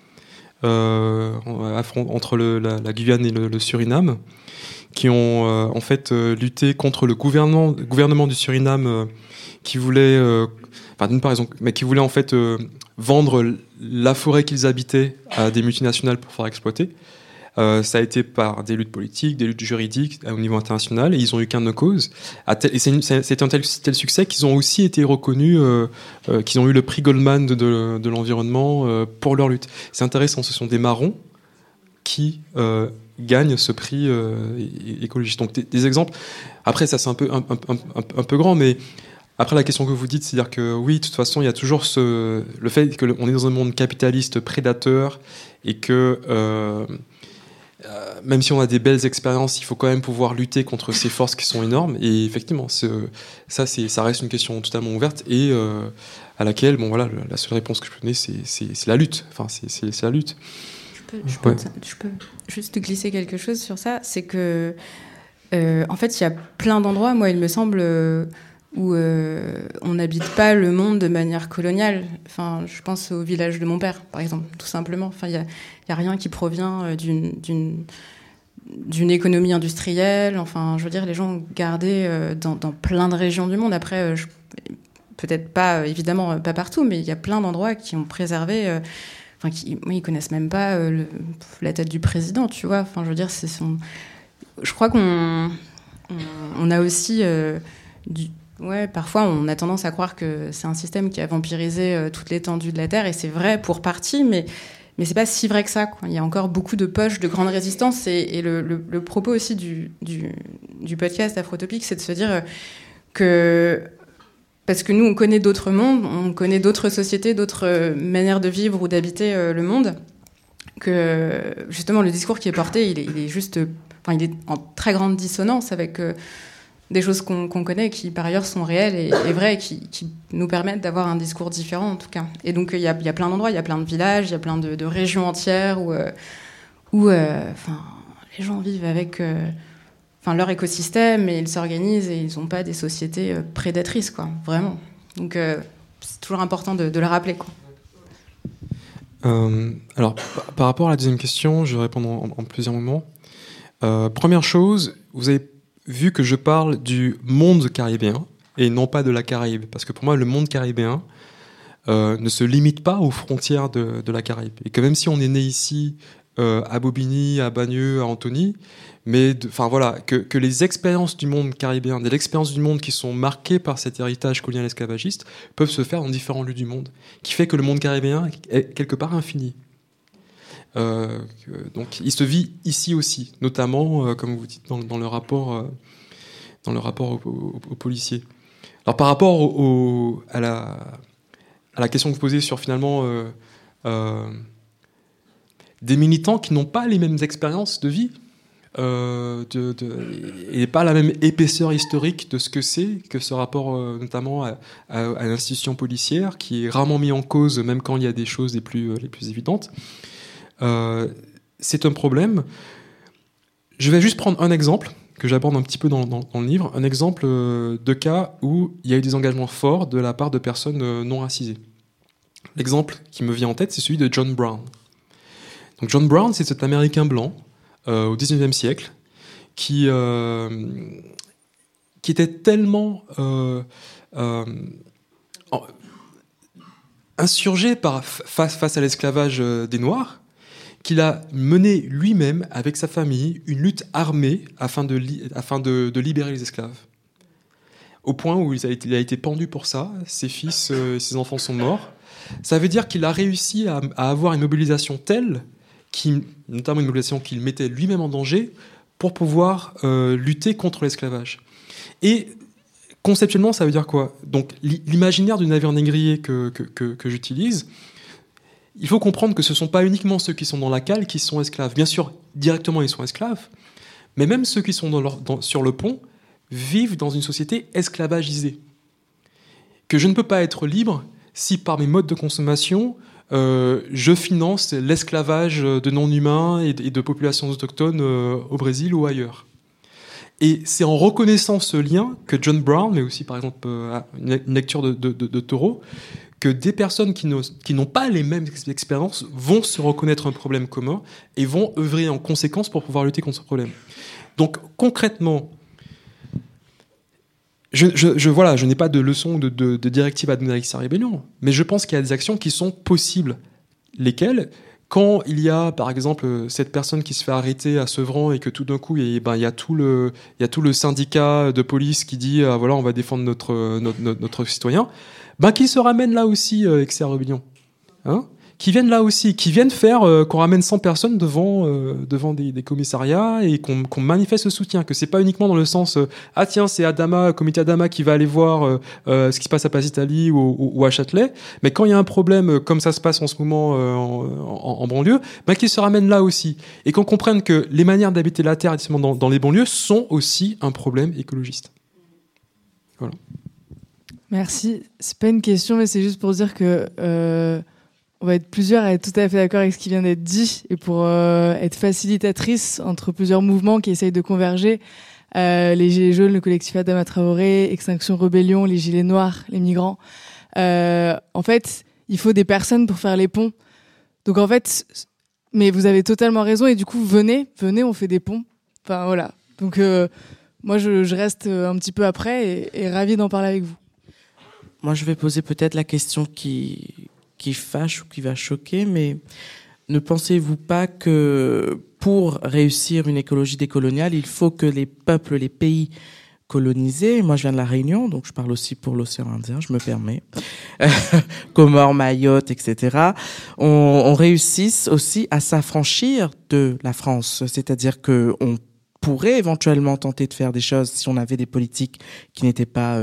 entre la Guyane et le Suriname, qui ont en fait lutté contre le gouvernement du Suriname qui voulait, qui voulait en fait vendre la forêt qu'ils habitaient à des multinationales pour faire exploiter. Ça a été par des luttes politiques, des luttes juridiques au niveau international, et ils ont eu gain de cause. Et c'était un tel succès qu'ils ont aussi été reconnus, qu'ils ont eu le prix Goldman de l'environnement pour leur lutte. C'est intéressant, ce sont des marrons qui gagne ce prix écologiste. Donc des exemples. Après, ça c'est un peu grand, mais après la question que vous dites, c'est-à-dire que oui, de toute façon, il y a toujours le fait qu'on est dans un monde capitaliste prédateur et que même si on a des belles expériences, il faut quand même pouvoir lutter contre ces forces qui sont énormes. Et effectivement, ça reste une question totalement ouverte et à laquelle, bon voilà, la seule réponse que je peux donner, c'est la lutte. Enfin, c'est la lutte. Je peux juste glisser quelque chose sur ça. C'est que, en fait, il y a plein d'endroits, moi, il me semble, où on n'habite pas le monde de manière coloniale. Enfin, je pense au village de mon père, par exemple, tout simplement. Enfin, il y a rien qui provient d'une économie industrielle. Enfin, je veux dire, les gens ont gardé dans plein de régions du monde. Après, peut-être pas, évidemment, pas partout, mais il y a plein d'endroits qui ont préservé. Enfin, ils connaissent même pas la tête du président, tu vois. Enfin, je veux dire, je crois qu'on a aussi ouais, parfois on a tendance à croire que c'est un système qui a vampirisé toute l'étendue de la Terre, et c'est vrai pour partie, mais c'est pas si vrai que ça, quoi. Il y a encore beaucoup de poches de grande résistance, et le propos aussi du podcast Afrotopique, c'est de se dire que parce que nous, on connaît d'autres mondes, on connaît d'autres sociétés, d'autres manières de vivre ou d'habiter le monde, que justement le discours qui est porté, il est juste, il est en très grande dissonance avec des choses qu'on connaît, qui par ailleurs sont réelles et vraies, qui nous permettent d'avoir un discours différent en tout cas. Et donc il y a plein d'endroits, il y a plein de villages, il y a plein de régions entières où les gens vivent avec leur écosystème, et ils s'organisent et ils n'ont pas des sociétés prédatrices, quoi, vraiment. Donc c'est toujours important de le rappeler, quoi. Alors, par rapport à la deuxième question, je vais répondre en plusieurs moments. Première chose, vous avez vu que je parle du monde caribéen et non pas de la Caraïbe, parce que pour moi, le monde caribéen ne se limite pas aux frontières de la Caraïbe. Et que même si on est né ici, à Bobigny, à Bagneux, à Antony, mais que les expériences du monde caribéen, des expériences du monde qui sont marquées par cet héritage colonial esclavagiste, peuvent se faire dans différents lieux du monde, qui fait que le monde caribéen est quelque part infini. Donc il se vit ici aussi, notamment, comme vous dites, dans le rapport aux policiers. Alors par rapport à la question que vous posez sur finalement des militants qui n'ont pas les mêmes expériences de vie, et pas la même épaisseur historique de ce que c'est que ce rapport, notamment à l'institution policière, qui est rarement mis en cause, même quand il y a des choses les plus évidentes. C'est un problème. Je vais juste prendre un exemple que j'aborde un petit peu dans le livre, un exemple de cas où il y a eu des engagements forts de la part de personnes non racisées. L'exemple qui me vient en tête, c'est celui de John Brown. Donc John Brown, c'est cet Américain blanc au XIXe siècle qui était tellement insurgé face à l'esclavage des Noirs qu'il a mené lui-même, avec sa famille, une lutte armée afin de libérer les esclaves. Au point où il a été pendu pour ça, ses fils et ses enfants sont morts. Ça veut dire qu'il a réussi à avoir une mobilisation telle, notamment une mobilisation qu'il mettait lui-même en danger, pour pouvoir lutter contre l'esclavage. Et conceptuellement, ça veut dire quoi ? Donc l'imaginaire du navire négrier que j'utilise, il faut comprendre que ce ne sont pas uniquement ceux qui sont dans la cale qui sont esclaves. Bien sûr, directement, ils sont esclaves, mais même ceux qui sont sur le pont vivent dans une société esclavagisée. Que je ne peux pas être libre si, par mes modes de consommation, je finance l'esclavage de non-humains et de populations autochtones au Brésil ou ailleurs. Et c'est en reconnaissant ce lien que John Brown, mais aussi, par exemple, une lecture de Thoreau, que des personnes qui n'ont pas les mêmes expériences vont se reconnaître un problème commun et vont œuvrer en conséquence pour pouvoir lutter contre ce problème. Donc concrètement, je n'ai pas de leçon de directive à donner avec sa rébellion, mais je pense qu'il y a des actions qui sont possibles. Lesquelles ? Quand il y a, par exemple, cette personne qui se fait arrêter à Sevran et que tout d'un coup, il y a tout le syndicat de police qui dit voilà, on va défendre notre citoyen, qu'il se ramène là aussi avec sa rébellion. Hein ? qui viennent là aussi, qui viennent faire qu'on ramène 100 personnes devant des commissariats et qu'on manifeste le soutien, que c'est pas uniquement dans le sens ah tiens c'est Adama, comité Adama qui va aller voir ce qui se passe à Place-Italie ou à Châtelet, mais quand il y a un problème comme ça se passe en ce moment en banlieue, qu'ils se ramènent là aussi et qu'on comprenne que les manières d'habiter la terre dans les banlieues sont aussi un problème écologiste. Voilà. Merci. C'est pas une question, mais c'est juste pour dire que on va être plusieurs à être tout à fait d'accord avec ce qui vient d'être dit et pour être facilitatrice entre plusieurs mouvements qui essayent de converger. Les Gilets jaunes, le collectif Adama Traoré, Extinction Rebellion, les Gilets noirs, les migrants. En fait, il faut des personnes pour faire les ponts. Donc en fait, mais vous avez totalement raison et du coup, venez, on fait des ponts. Enfin voilà. Donc moi, je reste un petit peu après et ravie d'en parler avec vous. Moi, je vais poser peut-être la question qui fâche ou qui va choquer, mais ne pensez-vous pas que pour réussir une écologie décoloniale, il faut que les peuples, les pays colonisés, moi je viens de la Réunion, donc je parle aussi pour l'océan Indien, je me permets, Comores, Mayotte, etc., on réussisse aussi à s'affranchir de la France, c'est-à-dire que on pourrait éventuellement tenter de faire des choses si on avait des politiques qui n'étaient pas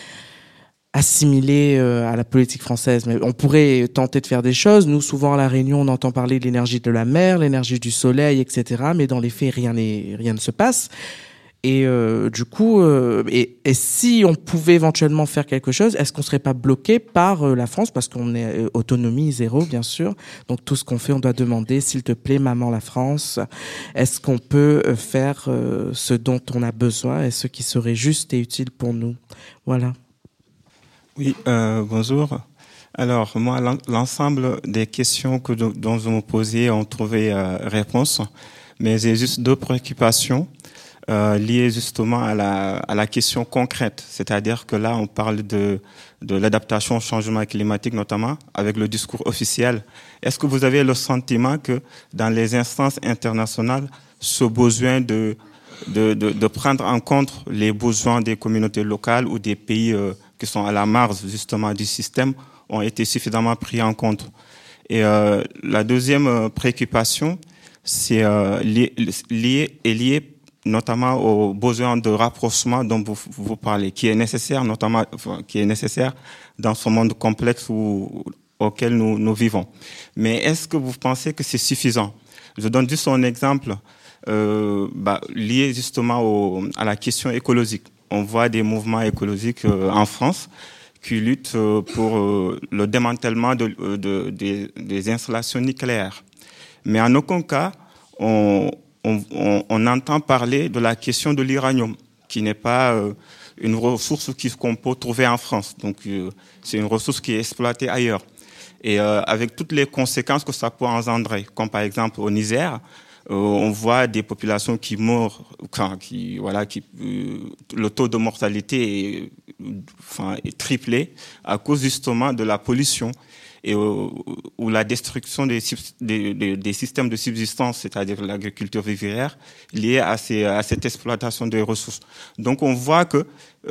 assimilées à la politique française. Mais on pourrait tenter de faire des choses. Nous, souvent à La Réunion, on entend parler de l'énergie de la mer, l'énergie du soleil, etc. Mais dans les faits, rien ne se passe. Et du coup, et si on pouvait éventuellement faire quelque chose, est-ce qu'on serait pas bloqué par la France, parce qu'on est autonomie zéro, bien sûr. Donc tout ce qu'on fait, on doit demander, s'il te plaît, maman la France, est-ce qu'on peut faire ce dont on a besoin et ce qui serait juste et utile pour nous. Voilà. Oui, bonjour. Alors moi, l'ensemble des questions dont vous me posiez ont trouvé réponse, mais j'ai juste deux préoccupations. Lié justement à la question concrète, c'est-à-dire que là on parle de l'adaptation au changement climatique notamment avec le discours officiel. Est-ce que vous avez le sentiment que dans les instances internationales, ce besoin de prendre en compte les besoins des communautés locales ou des pays qui sont à la marge justement du système ont été suffisamment pris en compte? Et la deuxième préoccupation, c'est lié notamment aux besoins de rapprochement dont vous parlez, qui est nécessaire dans ce monde complexe auquel nous vivons. Mais est-ce que vous pensez que c'est suffisant? Je donne juste un exemple lié justement à la question écologique. On voit des mouvements écologiques en France qui luttent pour le démantèlement des installations nucléaires. Mais en aucun cas, on entend parler de la question de l'uranium, qui n'est pas une ressource qu'on peut trouver en France. Donc, c'est une ressource qui est exploitée ailleurs. Et avec toutes les conséquences que ça peut engendrer, comme par exemple au Niger, on voit des populations qui meurent, le taux de mortalité est triplé à cause justement de la pollution et ou la destruction des systèmes de subsistance, c'est-à-dire l'agriculture vivrière, liée à cette exploitation des ressources. Donc on voit que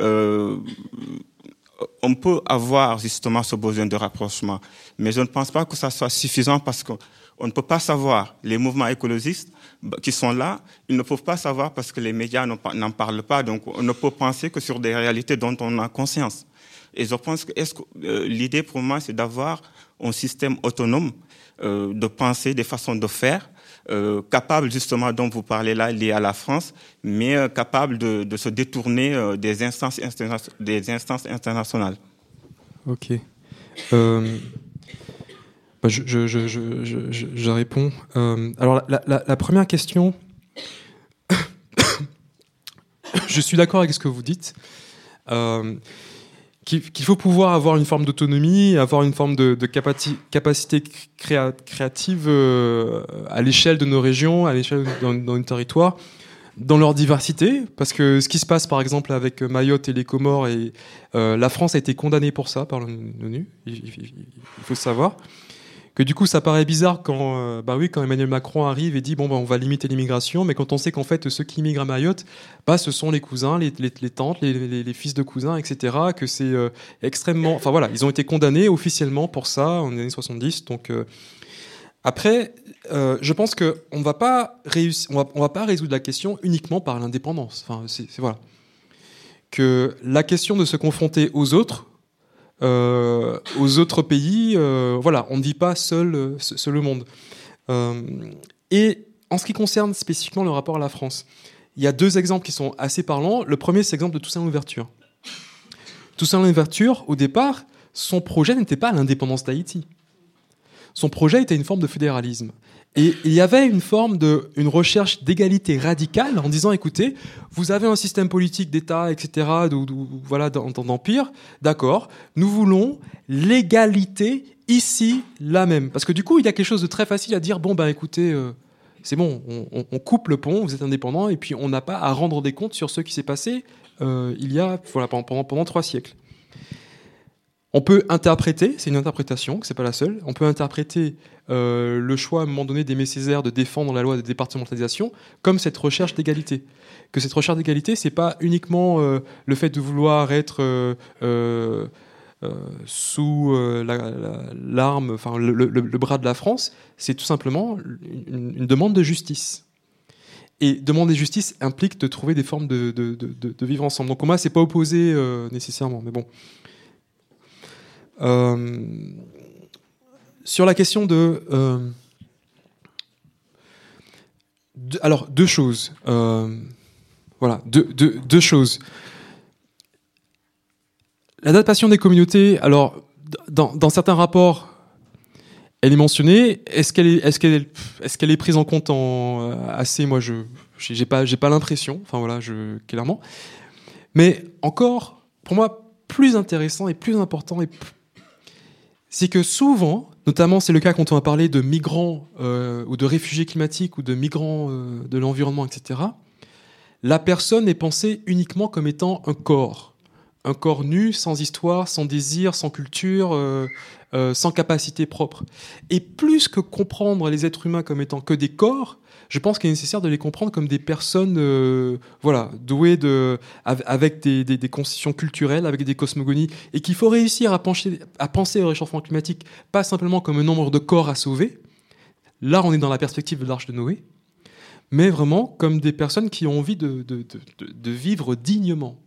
on peut avoir justement ce besoin de rapprochement, mais je ne pense pas que ça soit suffisant parce qu'on ne peut pas savoir. Les mouvements écologistes qui sont là, ils ne peuvent pas savoir parce que les médias n'en parlent pas, donc on ne peut penser que sur des réalités dont on a conscience. Et je pense que l'idée pour moi, c'est d'avoir un système autonome de pensée, des façons de faire, capable justement dont vous parlez là, lié à la France, mais capable de se détourner des instances internationales. Ok. Je réponds. Alors la première question, je suis d'accord avec ce que vous dites. Qu'il faut pouvoir avoir une forme d'autonomie, avoir une forme de capacité créative à l'échelle de nos régions, à l'échelle de nos territoires, dans leur diversité. Parce que ce qui se passe par exemple avec Mayotte et les Comores, la France a été condamnée pour ça par l'ONU, il faut savoir, que du coup ça paraît bizarre quand Emmanuel Macron arrive et dit on va limiter l'immigration, mais quand on sait qu'en fait ceux qui immigrent à Mayotte, ce sont les cousins, les tantes, les fils de cousins, etc. Que c'est extrêmement, enfin voilà, ils ont été condamnés officiellement pour ça en les années 70. Donc après, je pense que on va pas résoudre la question uniquement par l'indépendance. Enfin c'est voilà, que la question de se confronter aux autres pays, voilà, on ne vit pas seul le monde. Et en ce qui concerne spécifiquement le rapport à la France, il y a 2 exemples qui sont assez parlants. Le premier, c'est l'exemple de Toussaint Louverture. Toussaint Louverture, au départ, son projet n'était pas l'indépendance d'Haïti. Son projet était une forme de fédéralisme. Et il y avait une une recherche d'égalité radicale en disant, écoutez, vous avez un système politique d'État, etc., voilà, d'empire, d'accord, nous voulons l'égalité ici, là même. Parce que du coup, il y a quelque chose de très facile à dire, écoutez, c'est bon, on coupe le pont, vous êtes indépendant, et puis on n'a pas à rendre des comptes sur ce qui s'est passé pendant 3 siècles. On peut interpréter, c'est une interprétation, c'est pas la seule, on peut interpréter le choix à un moment donné d'Aimé Césaire de défendre la loi de départementalisation comme cette recherche d'égalité. Que cette recherche d'égalité, c'est pas uniquement le fait de vouloir être sous l'arme, enfin le bras de la France, c'est tout simplement une demande de justice. Et demander justice implique de trouver des formes de vivre ensemble. Donc pour moi, c'est pas opposé nécessairement, mais bon. Sur la question alors 2 choses. Voilà, deux choses. La datation des communautés, alors dans certains rapports, elle est mentionnée. Est-ce qu'elle est prise en compte assez? Moi, j'ai pas l'impression. Enfin voilà, clairement. Mais encore, pour moi, plus intéressant et plus important, c'est que souvent, notamment c'est le cas quand on va parler de migrants ou de réfugiés climatiques ou de migrants de l'environnement, etc., la personne est pensée uniquement comme étant un corps nu, sans histoire, sans désir, sans culture, sans capacité propre. Et plus que comprendre les êtres humains comme étant que des corps, je pense qu'il est nécessaire de les comprendre comme des personnes douées avec des constitutions culturelles, avec des cosmogonies, et qu'il faut réussir à penser au réchauffement climatique, pas simplement comme un nombre de corps à sauver. Là, on est dans la perspective de l'Arche de Noé, mais vraiment comme des personnes qui ont envie de vivre dignement.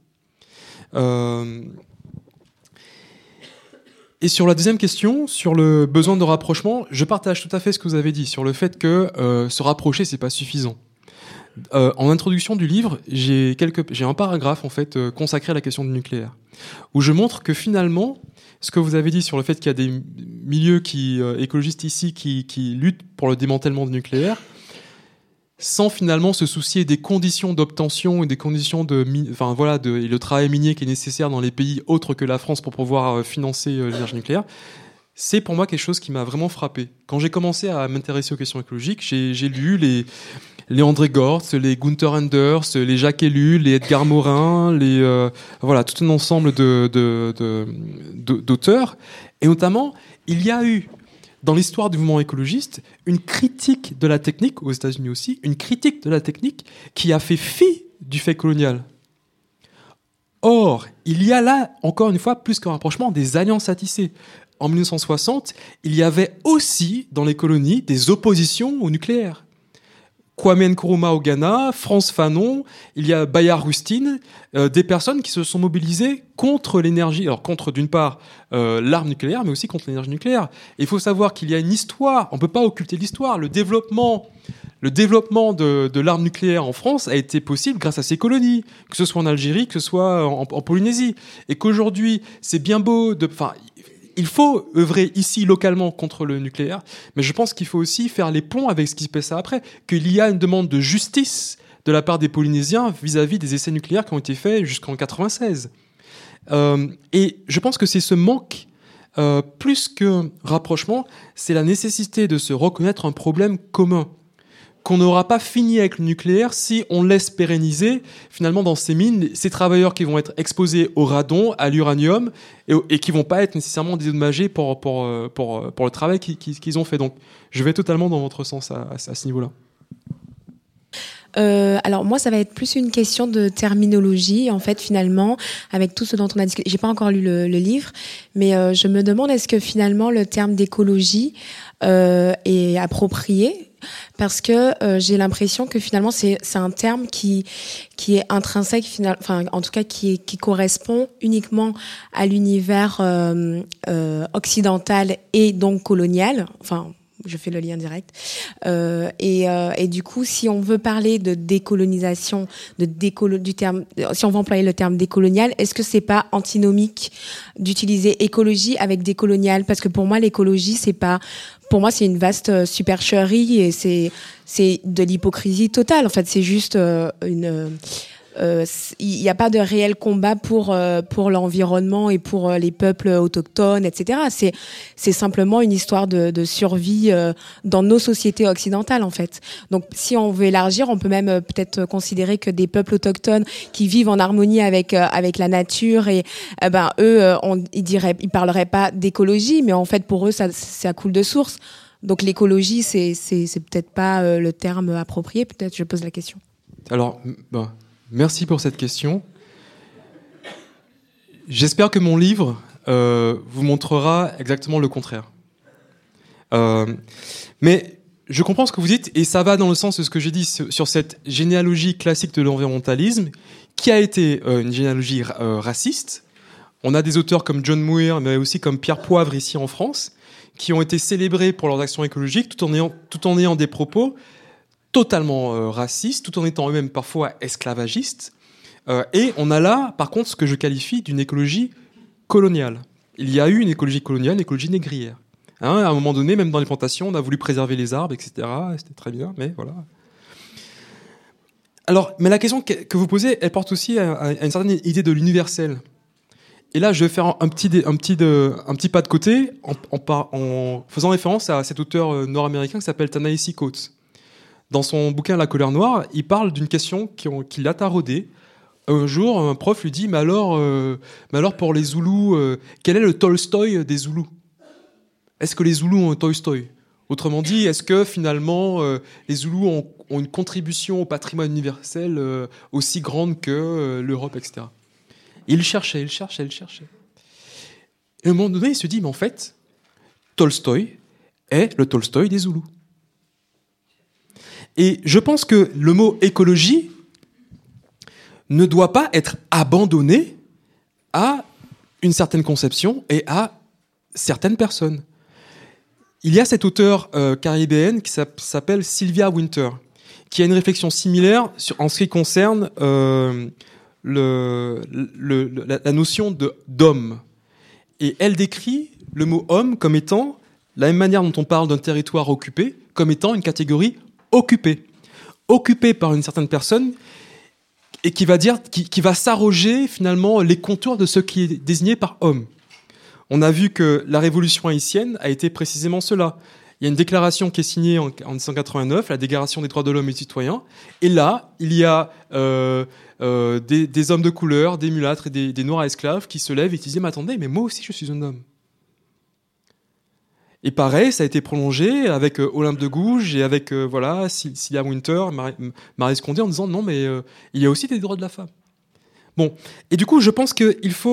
Et sur la deuxième question, sur le besoin de rapprochement, je partage tout à fait ce que vous avez dit sur le fait que se rapprocher, c'est pas suffisant. En introduction du livre, j'ai un paragraphe en fait consacré à la question du nucléaire, où je montre que finalement, ce que vous avez dit sur le fait qu'il y a des milieux écologistes ici qui luttent pour le démantèlement du nucléaire, sans finalement se soucier des conditions d'obtention et des conditions et le travail minier qui est nécessaire dans les pays autres que la France pour pouvoir financer l'énergie nucléaire, c'est pour moi quelque chose qui m'a vraiment frappé. Quand j'ai commencé à m'intéresser aux questions écologiques, j'ai lu les André Gortz, les Gunther Anders, les Jacques Ellul, les Edgar Morin, tout un ensemble d'auteurs. Et notamment, il y a eu dans l'histoire du mouvement écologiste, une critique de la technique, aux États-Unis aussi, une critique de la technique qui a fait fi du fait colonial. Or, il y a là, encore une fois, plus qu'un rapprochement, des alliances à tisser. En 1960, il y avait aussi, dans les colonies, des oppositions au nucléaire. Kwame Nkrumah au Ghana, Frantz Fanon, il y a Bayard Rustin, des personnes qui se sont mobilisées contre l'énergie, alors contre d'une part l'arme nucléaire, mais aussi contre l'énergie nucléaire. Et il faut savoir qu'il y a une histoire, on ne peut pas occulter l'histoire. Le développement de l'arme nucléaire en France a été possible grâce à ces colonies, que ce soit en Algérie, que ce soit en Polynésie. Et qu'aujourd'hui, c'est bien beau il faut œuvrer ici localement contre le nucléaire, mais je pense qu'il faut aussi faire les ponts avec ce qui se passe après, qu'il y a une demande de justice de la part des Polynésiens vis-à-vis des essais nucléaires qui ont été faits jusqu'en 1996. Et je pense que c'est ce manque, plus qu'un rapprochement, c'est la nécessité de se reconnaître un problème commun. qu'on n'aura pas fini avec le nucléaire si on laisse pérenniser finalement dans ces mines ces travailleurs qui vont être exposés au radon, à l'uranium et qui vont pas être nécessairement dédommagés pour le travail qu'ils ont fait. Donc je vais totalement dans votre sens à ce niveau-là. Alors moi, ça va être plus une question de terminologie, en fait, finalement, avec tout ce dont on a discuté. J'ai pas encore lu le livre, mais je me demande est-ce que finalement le terme d'écologie est approprié, parce que j'ai l'impression que finalement c'est un terme qui est intrinsèque, enfin en tout cas qui correspond uniquement à l'univers occidental et donc colonial. Enfin, je fais le lien direct. Et du coup, si on veut parler de décolonisation, du terme, si on veut employer le terme décolonial, est-ce que c'est pas antinomique d'utiliser écologie avec décolonial? Parce que pour moi, l'écologie, pour moi, c'est une vaste supercherie et c'est de l'hypocrisie totale. En fait, c'est juste il n'y a pas de réel combat pour l'environnement et pour les peuples autochtones, etc. C'est simplement une histoire de survie dans nos sociétés occidentales, en fait. Donc, si on veut élargir, on peut même peut-être considérer que des peuples autochtones qui vivent en harmonie avec la nature et eux, ils parleraient pas d'écologie, mais en fait, pour eux, ça coule de source. Donc, l'écologie, c'est peut-être pas le terme approprié. Peut-être, je pose la question. Alors, merci pour cette question. J'espère que mon livre vous montrera exactement le contraire. Mais je comprends ce que vous dites, et ça va dans le sens de ce que j'ai dit sur cette généalogie classique de l'environnementalisme, qui a été une généalogie raciste. On a des auteurs comme John Muir, mais aussi comme Pierre Poivre ici en France, qui ont été célébrés pour leurs actions écologiques, tout en ayant des propos totalement racistes, tout en étant eux-mêmes parfois esclavagistes. Et on a là, par contre, ce que je qualifie d'une écologie coloniale. Il y a eu une écologie coloniale, une écologie négrière. À un moment donné, même dans les plantations, on a voulu préserver les arbres, etc. C'était très bien, mais voilà. Alors, mais la question que vous posez, elle porte aussi à une certaine idée de l'universel. Et là, je vais faire un petit pas de côté en faisant référence à cet auteur nord-américain qui s'appelle Ta-Nehisi Coates. Dans son bouquin La colère noire, il parle d'une question qui l'a taraudé. Un jour, un prof lui dit mais alors pour les Zoulous, quel est le Tolstoï des Zoulous? Est-ce que les Zoulous ont un Tolstoï? Autrement dit, est-ce que finalement les Zoulous ont une contribution au patrimoine universel aussi grande que l'Europe, etc. Et il cherchait. Et à un moment donné, il se dit mais en fait, Tolstoï est le Tolstoï des Zoulous. Et je pense que le mot écologie ne doit pas être abandonné à une certaine conception et à certaines personnes. Il y a cette auteure caribéenne qui s'appelle Sylvia Wynter, qui a une réflexion similaire en ce qui concerne la notion d'homme. Et elle décrit le mot homme comme étant, la même manière dont on parle d'un territoire occupé, comme étant une catégorie occupé par une certaine personne et qui va s'arroger finalement les contours de ce qui est désigné par homme. On a vu que la révolution haïtienne a été précisément cela. Il y a une déclaration qui est signée en 1989, la Déclaration des droits de l'homme et du citoyen, et là, il y a des hommes de couleur, des mulâtres et des noirs esclaves qui se lèvent et qui disent « Mais attendez, mais moi aussi je suis un homme ». Et pareil, ça a été prolongé avec Olympe de Gouges et avec Sylvia Wynter, Marie Scondé, en disant non, mais il y a aussi des droits de la femme. Bon, et du coup, je pense qu'il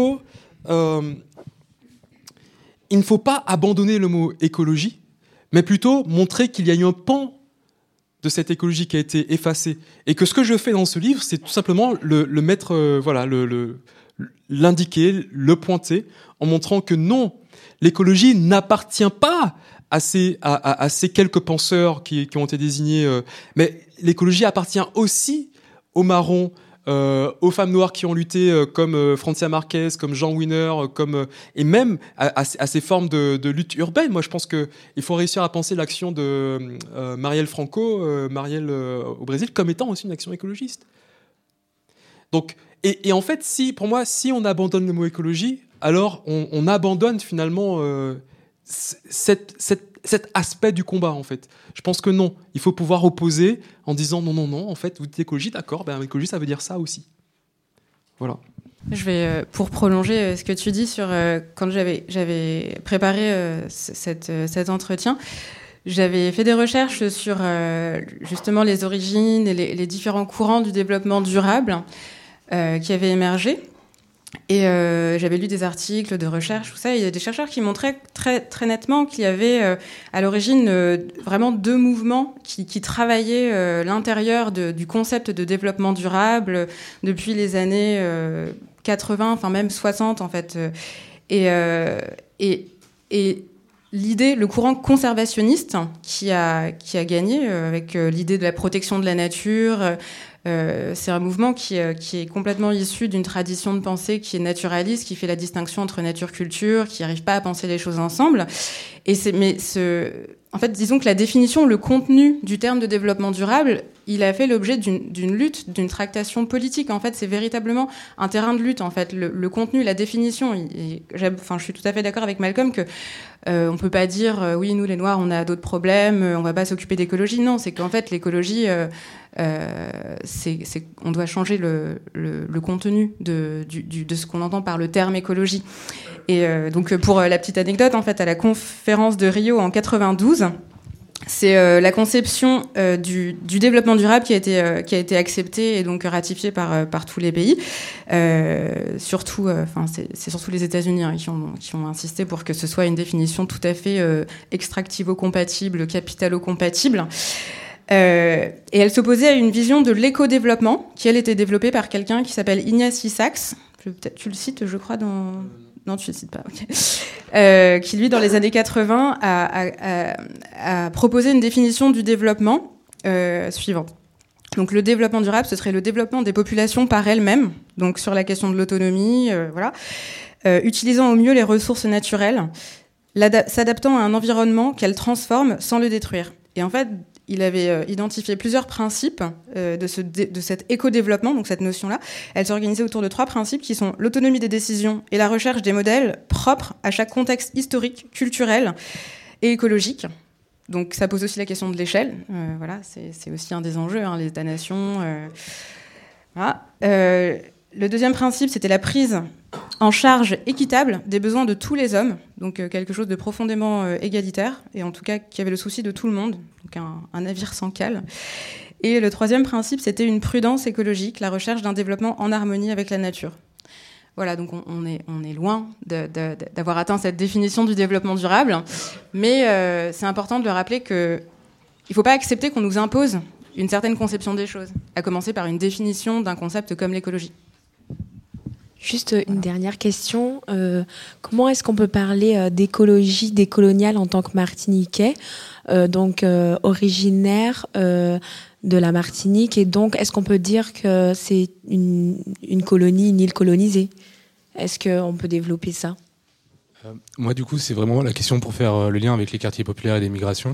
ne faut pas abandonner le mot écologie, mais plutôt montrer qu'il y a eu un pan de cette écologie qui a été effacée. Et que ce que je fais dans ce livre, c'est tout simplement le mettre, l'indiquer, le pointer, en montrant que non, l'écologie n'appartient pas à ces quelques penseurs qui ont été désignés, mais l'écologie appartient aussi aux marrons, aux femmes noires qui ont lutté comme Francia Marquez, comme Jean Wiener, et même à ces formes de lutte urbaine. Moi, je pense qu'il faut réussir à penser l'action de Marielle Franco, au Brésil, comme étant aussi une action écologiste. Donc, et en fait, pour moi, si on abandonne le mot écologie, alors on abandonne finalement cette cet aspect du combat, en fait. Je pense que non. Il faut pouvoir opposer en disant non, en fait, vous dites écologie, d'accord, écologie, ça veut dire ça aussi. Voilà. Je vais, pour prolonger ce que tu dis sur quand j'avais préparé cet entretien, j'avais fait des recherches sur justement les origines et les différents courants du développement durable qui avaient émergé. Et j'avais lu des articles de recherche, tout ça. Il y a des chercheurs qui montraient très, très nettement qu'il y avait à l'origine vraiment deux mouvements qui travaillaient l'intérieur du concept de développement durable depuis les années 80, enfin même 60 en fait. Et l'idée, le courant conservationniste qui a gagné avec l'idée de la protection de la nature. C'est un mouvement qui est complètement issu d'une tradition de pensée qui est naturaliste, qui fait la distinction entre nature-culture, qui n'arrive pas à penser les choses ensemble. En fait, disons que la définition, le contenu du terme de développement durable, il a fait l'objet d'une lutte, d'une tractation politique. En fait, c'est véritablement un terrain de lutte. En fait, le contenu, la définition. Je suis tout à fait d'accord avec Malcolm que on peut pas dire oui, nous les Noirs, on a d'autres problèmes, on va pas s'occuper d'écologie. Non, c'est qu'en fait, l'écologie, on doit changer le contenu de ce qu'on entend par le terme écologie. Et donc, pour la petite anecdote, en fait, à la conférence de Rio en 92. C'est la conception du développement durable qui a été acceptée et donc ratifiée par tous les pays. Surtout, c'est surtout les États-Unis qui ont insisté pour que ce soit une définition tout à fait extractivo-compatible, capitalo-compatible. Et elle s'opposait à une vision de l'éco-développement qui, elle, était développée par quelqu'un qui s'appelle Ignacy Sachs. Peut-être tu le cites, je crois, dans... Non, tu ne le cites pas, ok. Qui, lui, dans les années 80, a proposé une définition du développement suivante. Donc, le développement durable, ce serait le développement des populations par elles-mêmes, donc sur la question de l'autonomie, utilisant au mieux les ressources naturelles, s'adaptant à un environnement qu'elles transforment sans le détruire. Et en fait, il avait identifié plusieurs principes de cet éco-développement, donc cette notion-là. Elle s'organisait autour de 3 principes qui sont l'autonomie des décisions et la recherche des modèles propres à chaque contexte historique, culturel et écologique. Donc ça pose aussi la question de l'échelle. C'est aussi un des enjeux, les États-nations. Le deuxième principe, c'était la prise en charge équitable des besoins de tous les hommes, donc quelque chose de profondément égalitaire, et en tout cas qui avait le souci de tout le monde, donc un navire sans cale. Et le troisième principe, c'était une prudence écologique, la recherche d'un développement en harmonie avec la nature. Voilà, donc on est loin d'avoir atteint cette définition du développement durable, mais c'est important de le rappeler qu'il ne faut pas accepter qu'on nous impose une certaine conception des choses, à commencer par une définition d'un concept comme l'écologie. Juste une dernière question. Comment est-ce qu'on peut parler d'écologie décoloniale en tant que Martiniquais, originaire de la Martinique, et donc est-ce qu'on peut dire que c'est une colonie, une île colonisée? Est-ce qu'on peut développer ça? Moi, du coup, c'est vraiment la question pour faire le lien avec les quartiers populaires et les migrations.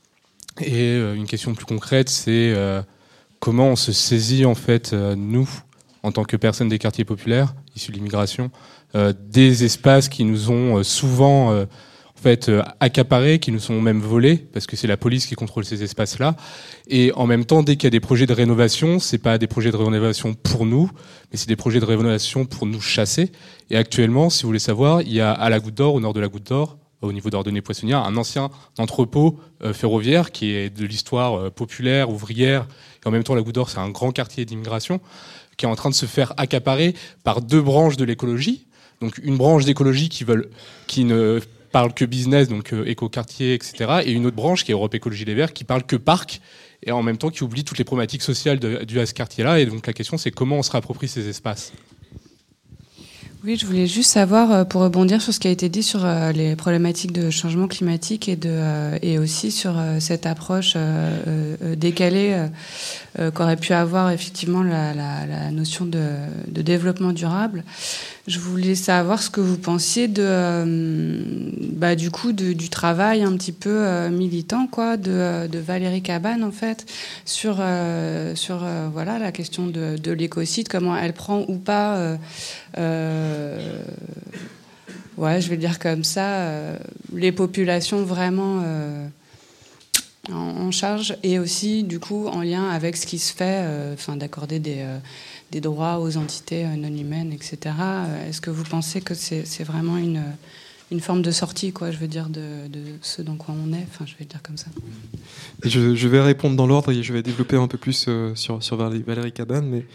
Et une question plus concrète, c'est comment on se saisit, en fait, nous, en tant que personnes des quartiers populaires, issus de l'immigration, des espaces qui nous ont souvent accaparés, qui nous sont même volés, parce que c'est la police qui contrôle ces espaces-là. Et en même temps, dès qu'il y a des projets de rénovation, c'est pas des projets de rénovation pour nous, mais c'est des projets de rénovation pour nous chasser. Et actuellement, si vous voulez savoir, il y a à la Goutte d'Or, au nord de la Goutte d'Or, au niveau d'Ardennais-Poissonnière, un ancien entrepôt ferroviaire qui est de l'histoire populaire, ouvrière, et en même temps la Goutte d'Or, c'est un grand quartier d'immigration, qui est en train de se faire accaparer par 2 branches de l'écologie. Donc une branche d'écologie qui ne parle que business, donc éco-quartier, etc. Et une autre branche qui est Europe Écologie Les Verts, qui parle que parc, et en même temps qui oublie toutes les problématiques sociales dues à ce quartier-là. Et donc la question, c'est comment on se réapproprie ces espaces. Oui, je voulais juste savoir, pour rebondir sur ce qui a été dit sur les problématiques de changement climatique et aussi sur cette approche décalée qu'aurait pu avoir effectivement la notion de développement durable. Je voulais savoir ce que vous pensiez du coup du travail un petit peu militant de Valérie Cabane en fait sur la question de l'écocide, comment elle prend ou pas ouais, je vais dire comme ça, les populations vraiment en charge, et aussi du coup en lien avec ce qui se fait, d'accorder des droits aux entités non humaines, etc. Est-ce que vous pensez que c'est vraiment une forme de sortie, quoi, je veux dire, de ce dans quoi on est, je vais le dire comme ça. Et je vais répondre dans l'ordre et je vais développer un peu plus sur Valérie Cabane. Mais,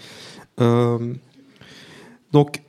donc,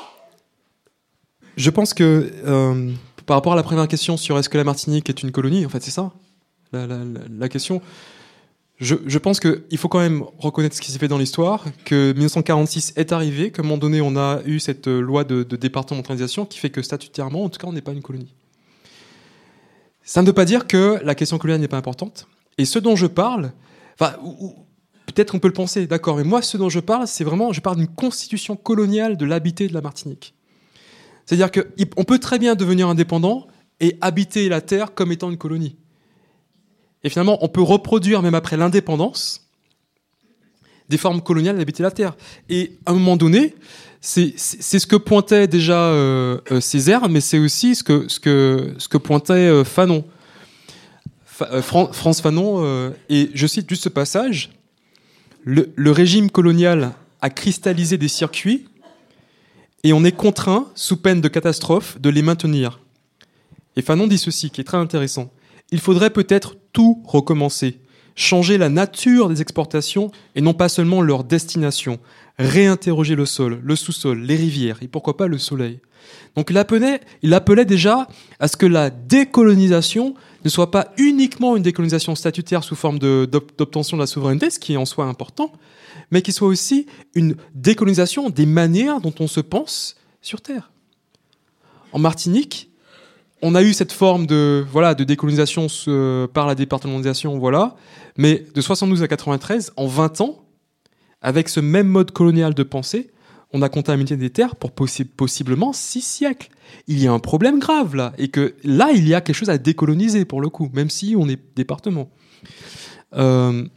je pense que par rapport à la première question sur est-ce que la Martinique est une colonie, en fait, c'est ça la question. Je pense qu'il faut quand même reconnaître ce qui s'est fait dans l'histoire, que 1946 est arrivé, qu'à un moment donné, on a eu cette loi de départementalisation qui fait que statutairement, en tout cas, on n'est pas une colonie. Ça ne veut pas dire que la question coloniale n'est pas importante. Et ce dont je parle, peut-être on peut le penser, d'accord, mais moi, ce dont je parle, c'est vraiment, je parle d'une constitution coloniale de l'habité de la Martinique. C'est-à-dire qu'on peut très bien devenir indépendant et habiter la terre comme étant une colonie. Et finalement, on peut reproduire, même après l'indépendance, des formes coloniales d'habiter la terre. Et à un moment donné, c'est ce que pointait déjà Césaire, mais c'est aussi ce que pointait Fanon. Frantz Fanon, et je cite juste ce passage, le régime colonial a cristallisé des circuits et on est contraint, sous peine de catastrophe, de les maintenir. Et Fanon dit ceci, qui est très intéressant. Il faudrait peut-être tout recommencer, changer la nature des exportations et non pas seulement leur destination, réinterroger le sol, le sous-sol, les rivières et pourquoi pas le soleil. Donc il appelait déjà à ce que la décolonisation ne soit pas uniquement une décolonisation statutaire sous forme d'obtention de la souveraineté, ce qui est en soi important, mais qu'il soit aussi une décolonisation des manières dont on se pense sur Terre. En Martinique, on a eu cette forme de décolonisation par la départementalisation, mais de 72 à 93, en 20 ans, avec ce même mode colonial de pensée, on a contaminé des terres pour possiblement 6 siècles. Il y a un problème grave là, et que là, il y a quelque chose à décoloniser pour le coup, même si on est département. Donc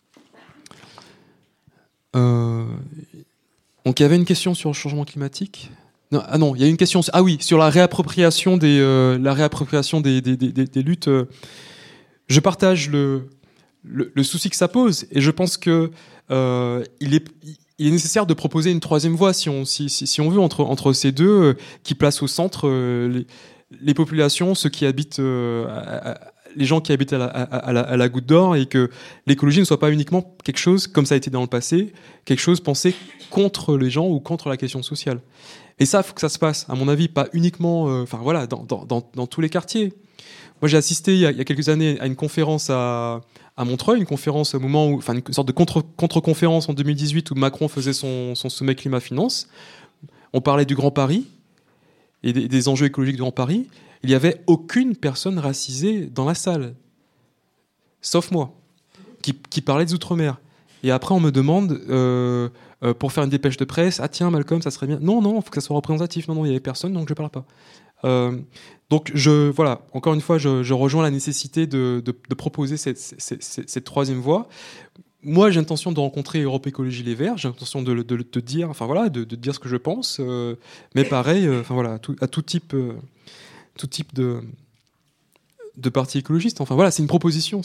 il y avait une question sur le changement climatique. Non, il y a une question. Ah oui, sur la réappropriation des luttes. Je partage le souci que ça pose, et je pense que il est nécessaire de proposer une troisième voie si on veut entre ces deux qui placent au centre les populations, ceux qui habitent, les gens qui habitent à la Goutte d'Or, et que l'écologie ne soit pas uniquement quelque chose comme ça a été dans le passé, quelque chose pensé contre les gens ou contre la question sociale. Et ça, il faut que ça se passe, à mon avis, pas uniquement dans tous les quartiers. Moi, j'ai assisté il y a quelques années à une conférence à Montreuil, une conférence au moment où, une sorte de contre-conférence en 2018 où Macron faisait son sommet climat-finance. On parlait du Grand Paris et des enjeux écologiques du Grand Paris. Il n'y avait aucune personne racisée dans la salle, sauf moi, qui parlait des Outre-mer. Et après, on me demande, pour faire une dépêche de presse, « Ah tiens, Malcolm, ça serait bien. » Non, il faut que ça soit représentatif. Non, il n'y avait personne, donc je ne parle pas. Donc, encore une fois, je rejoins la nécessité de proposer cette troisième voie. Moi, j'ai l'intention de rencontrer Europe Écologie Les Verts, j'ai l'intention de dire, de dire ce que je pense, mais pareil, à tout type de parti écologiste. C'est une proposition.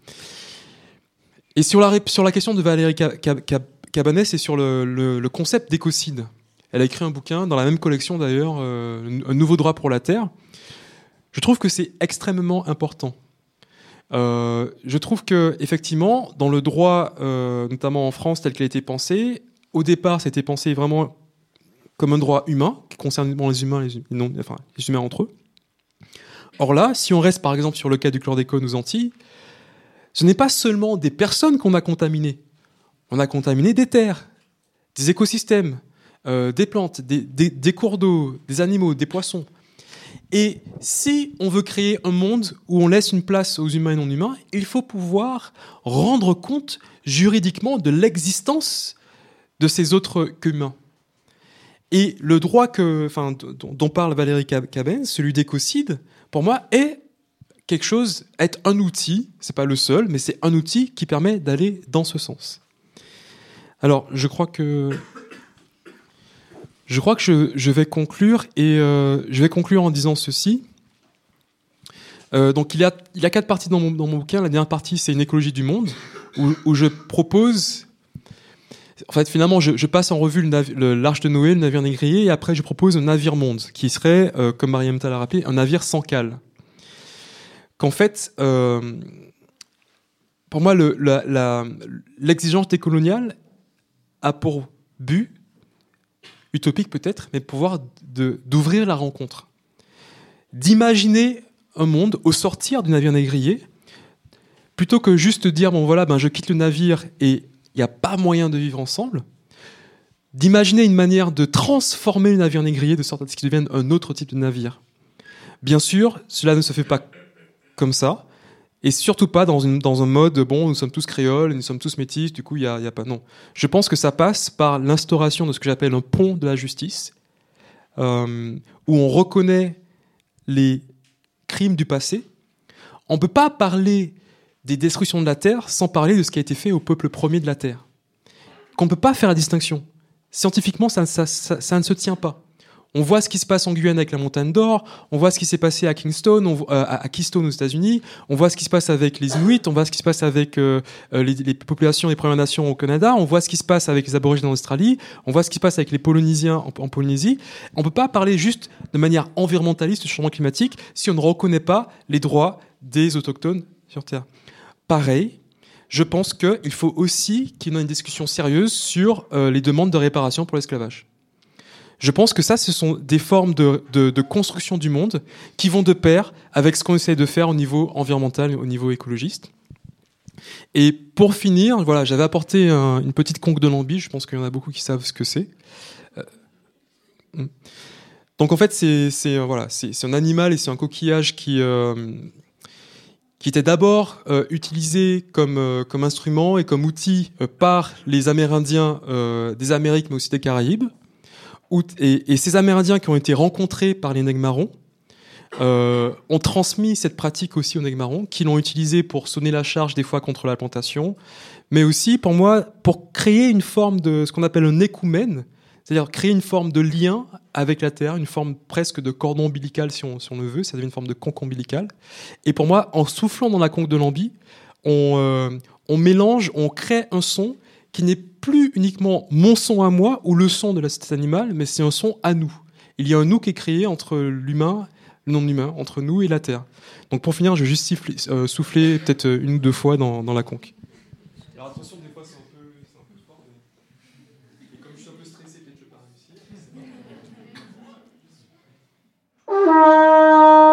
Et sur la question de Valérie Cabanès, c'est sur le concept d'écocide. Elle a écrit un bouquin, dans la même collection d'ailleurs, Un nouveau droit pour la Terre. Je trouve que c'est extrêmement important. Je trouve que effectivement, dans le droit, notamment en France, tel qu'il a été pensé, au départ, c'était pensé vraiment comme un droit humain, qui concerne les humains, les humains entre eux. Or là, si on reste par exemple sur le cas du chlordécone aux Antilles, ce n'est pas seulement des personnes qu'on a contaminées. On a contaminé des terres, des écosystèmes, des plantes, des cours d'eau, des animaux, des poissons. Et si on veut créer un monde où on laisse une place aux humains et non humains, il faut pouvoir rendre compte juridiquement de l'existence de ces autres qu'humains. Et le droit dont parle Valérie Cabane, celui d'écocide, pour moi, est un outil, c'est pas le seul, mais c'est un outil qui permet d'aller dans ce sens. Alors, je crois que Je crois que je vais conclure et je vais conclure en disant ceci. Donc il y a 4 parties dans mon bouquin. La dernière partie, c'est une écologie du monde où je propose. En fait, finalement, je passe en revue l'Arche de Noé, le navire négrier, et après je propose un navire-monde qui serait, comme Mariam Tal l'a rappelé, un navire sans cale. Qu'en fait, pour moi, l'exigence décoloniale a pour but, utopique peut-être, mais pouvoir d'ouvrir la rencontre. D'imaginer un monde au sortir du navire négrier, plutôt que juste dire, bon voilà, je quitte le navire et il n'y a pas moyen de vivre ensemble, d'imaginer une manière de transformer le navire négrier de sorte à ce qu'il devienne un autre type de navire. Bien sûr, cela ne se fait pas comme ça, et surtout pas dans un mode, bon, nous sommes tous créoles, nous sommes tous métis, du coup, il y a pas... Non. Je pense que ça passe par l'instauration de ce que j'appelle un pont de la justice, où on reconnaît les crimes du passé. On ne peut pas parler des destructions de la Terre sans parler de ce qui a été fait au peuple premier de la Terre. Qu'on ne peut pas faire la distinction. Scientifiquement, ça ne se tient pas. On voit ce qui se passe en Guyane avec la montagne d'or, on voit ce qui s'est passé à Kingston, à Keystone aux États-Unis, on voit ce qui se passe avec les Inuits, on voit ce qui se passe avec les populations des Premières Nations au Canada, on voit ce qui se passe avec les Aborigènes en Australie, on voit ce qui se passe avec les Polynésiens en Polynésie. On ne peut pas parler juste de manière environnementaliste du changement climatique si on ne reconnaît pas les droits des autochtones sur Terre. Pareil, je pense qu'il faut aussi qu'il y ait une discussion sérieuse sur les demandes de réparation pour l'esclavage. Je pense que ça, ce sont des formes de construction du monde qui vont de pair avec ce qu'on essaie de faire au niveau environnemental et au niveau écologiste. Et pour finir, voilà, j'avais apporté une petite conque de lambi, je pense qu'il y en a beaucoup qui savent ce que c'est. Donc en fait, c'est un animal et c'est un coquillage qui était d'abord utilisé comme instrument et comme outil par les Amérindiens des Amériques, mais aussi des Caraïbes. Et ces Amérindiens qui ont été rencontrés par les Nègres-Marrons ont transmis cette pratique aussi aux Nègres-Marrons, qui l'ont utilisée pour sonner la charge des fois contre la plantation, mais aussi pour moi pour créer une forme de ce qu'on appelle un écoumène, c'est-à-dire créer une forme de lien avec la terre, une forme presque de cordon ombilical si on le veut, ça devient une forme de conque ombilicale. Et pour moi, en soufflant dans la conque de lambi, on mélange, on crée un son qui n'est plus uniquement mon son à moi ou le son de cet animal, mais c'est un son à nous. Il y a un nous qui est créé entre l'humain, le non-humain, entre nous et la terre. Donc pour finir, je vais juste souffler peut-être 1 ou 2 fois dans la conque. Alors attention, des fois c'est un peu fort, mais comme je suis un peu stressé, peut-être je ne vais pas réussir.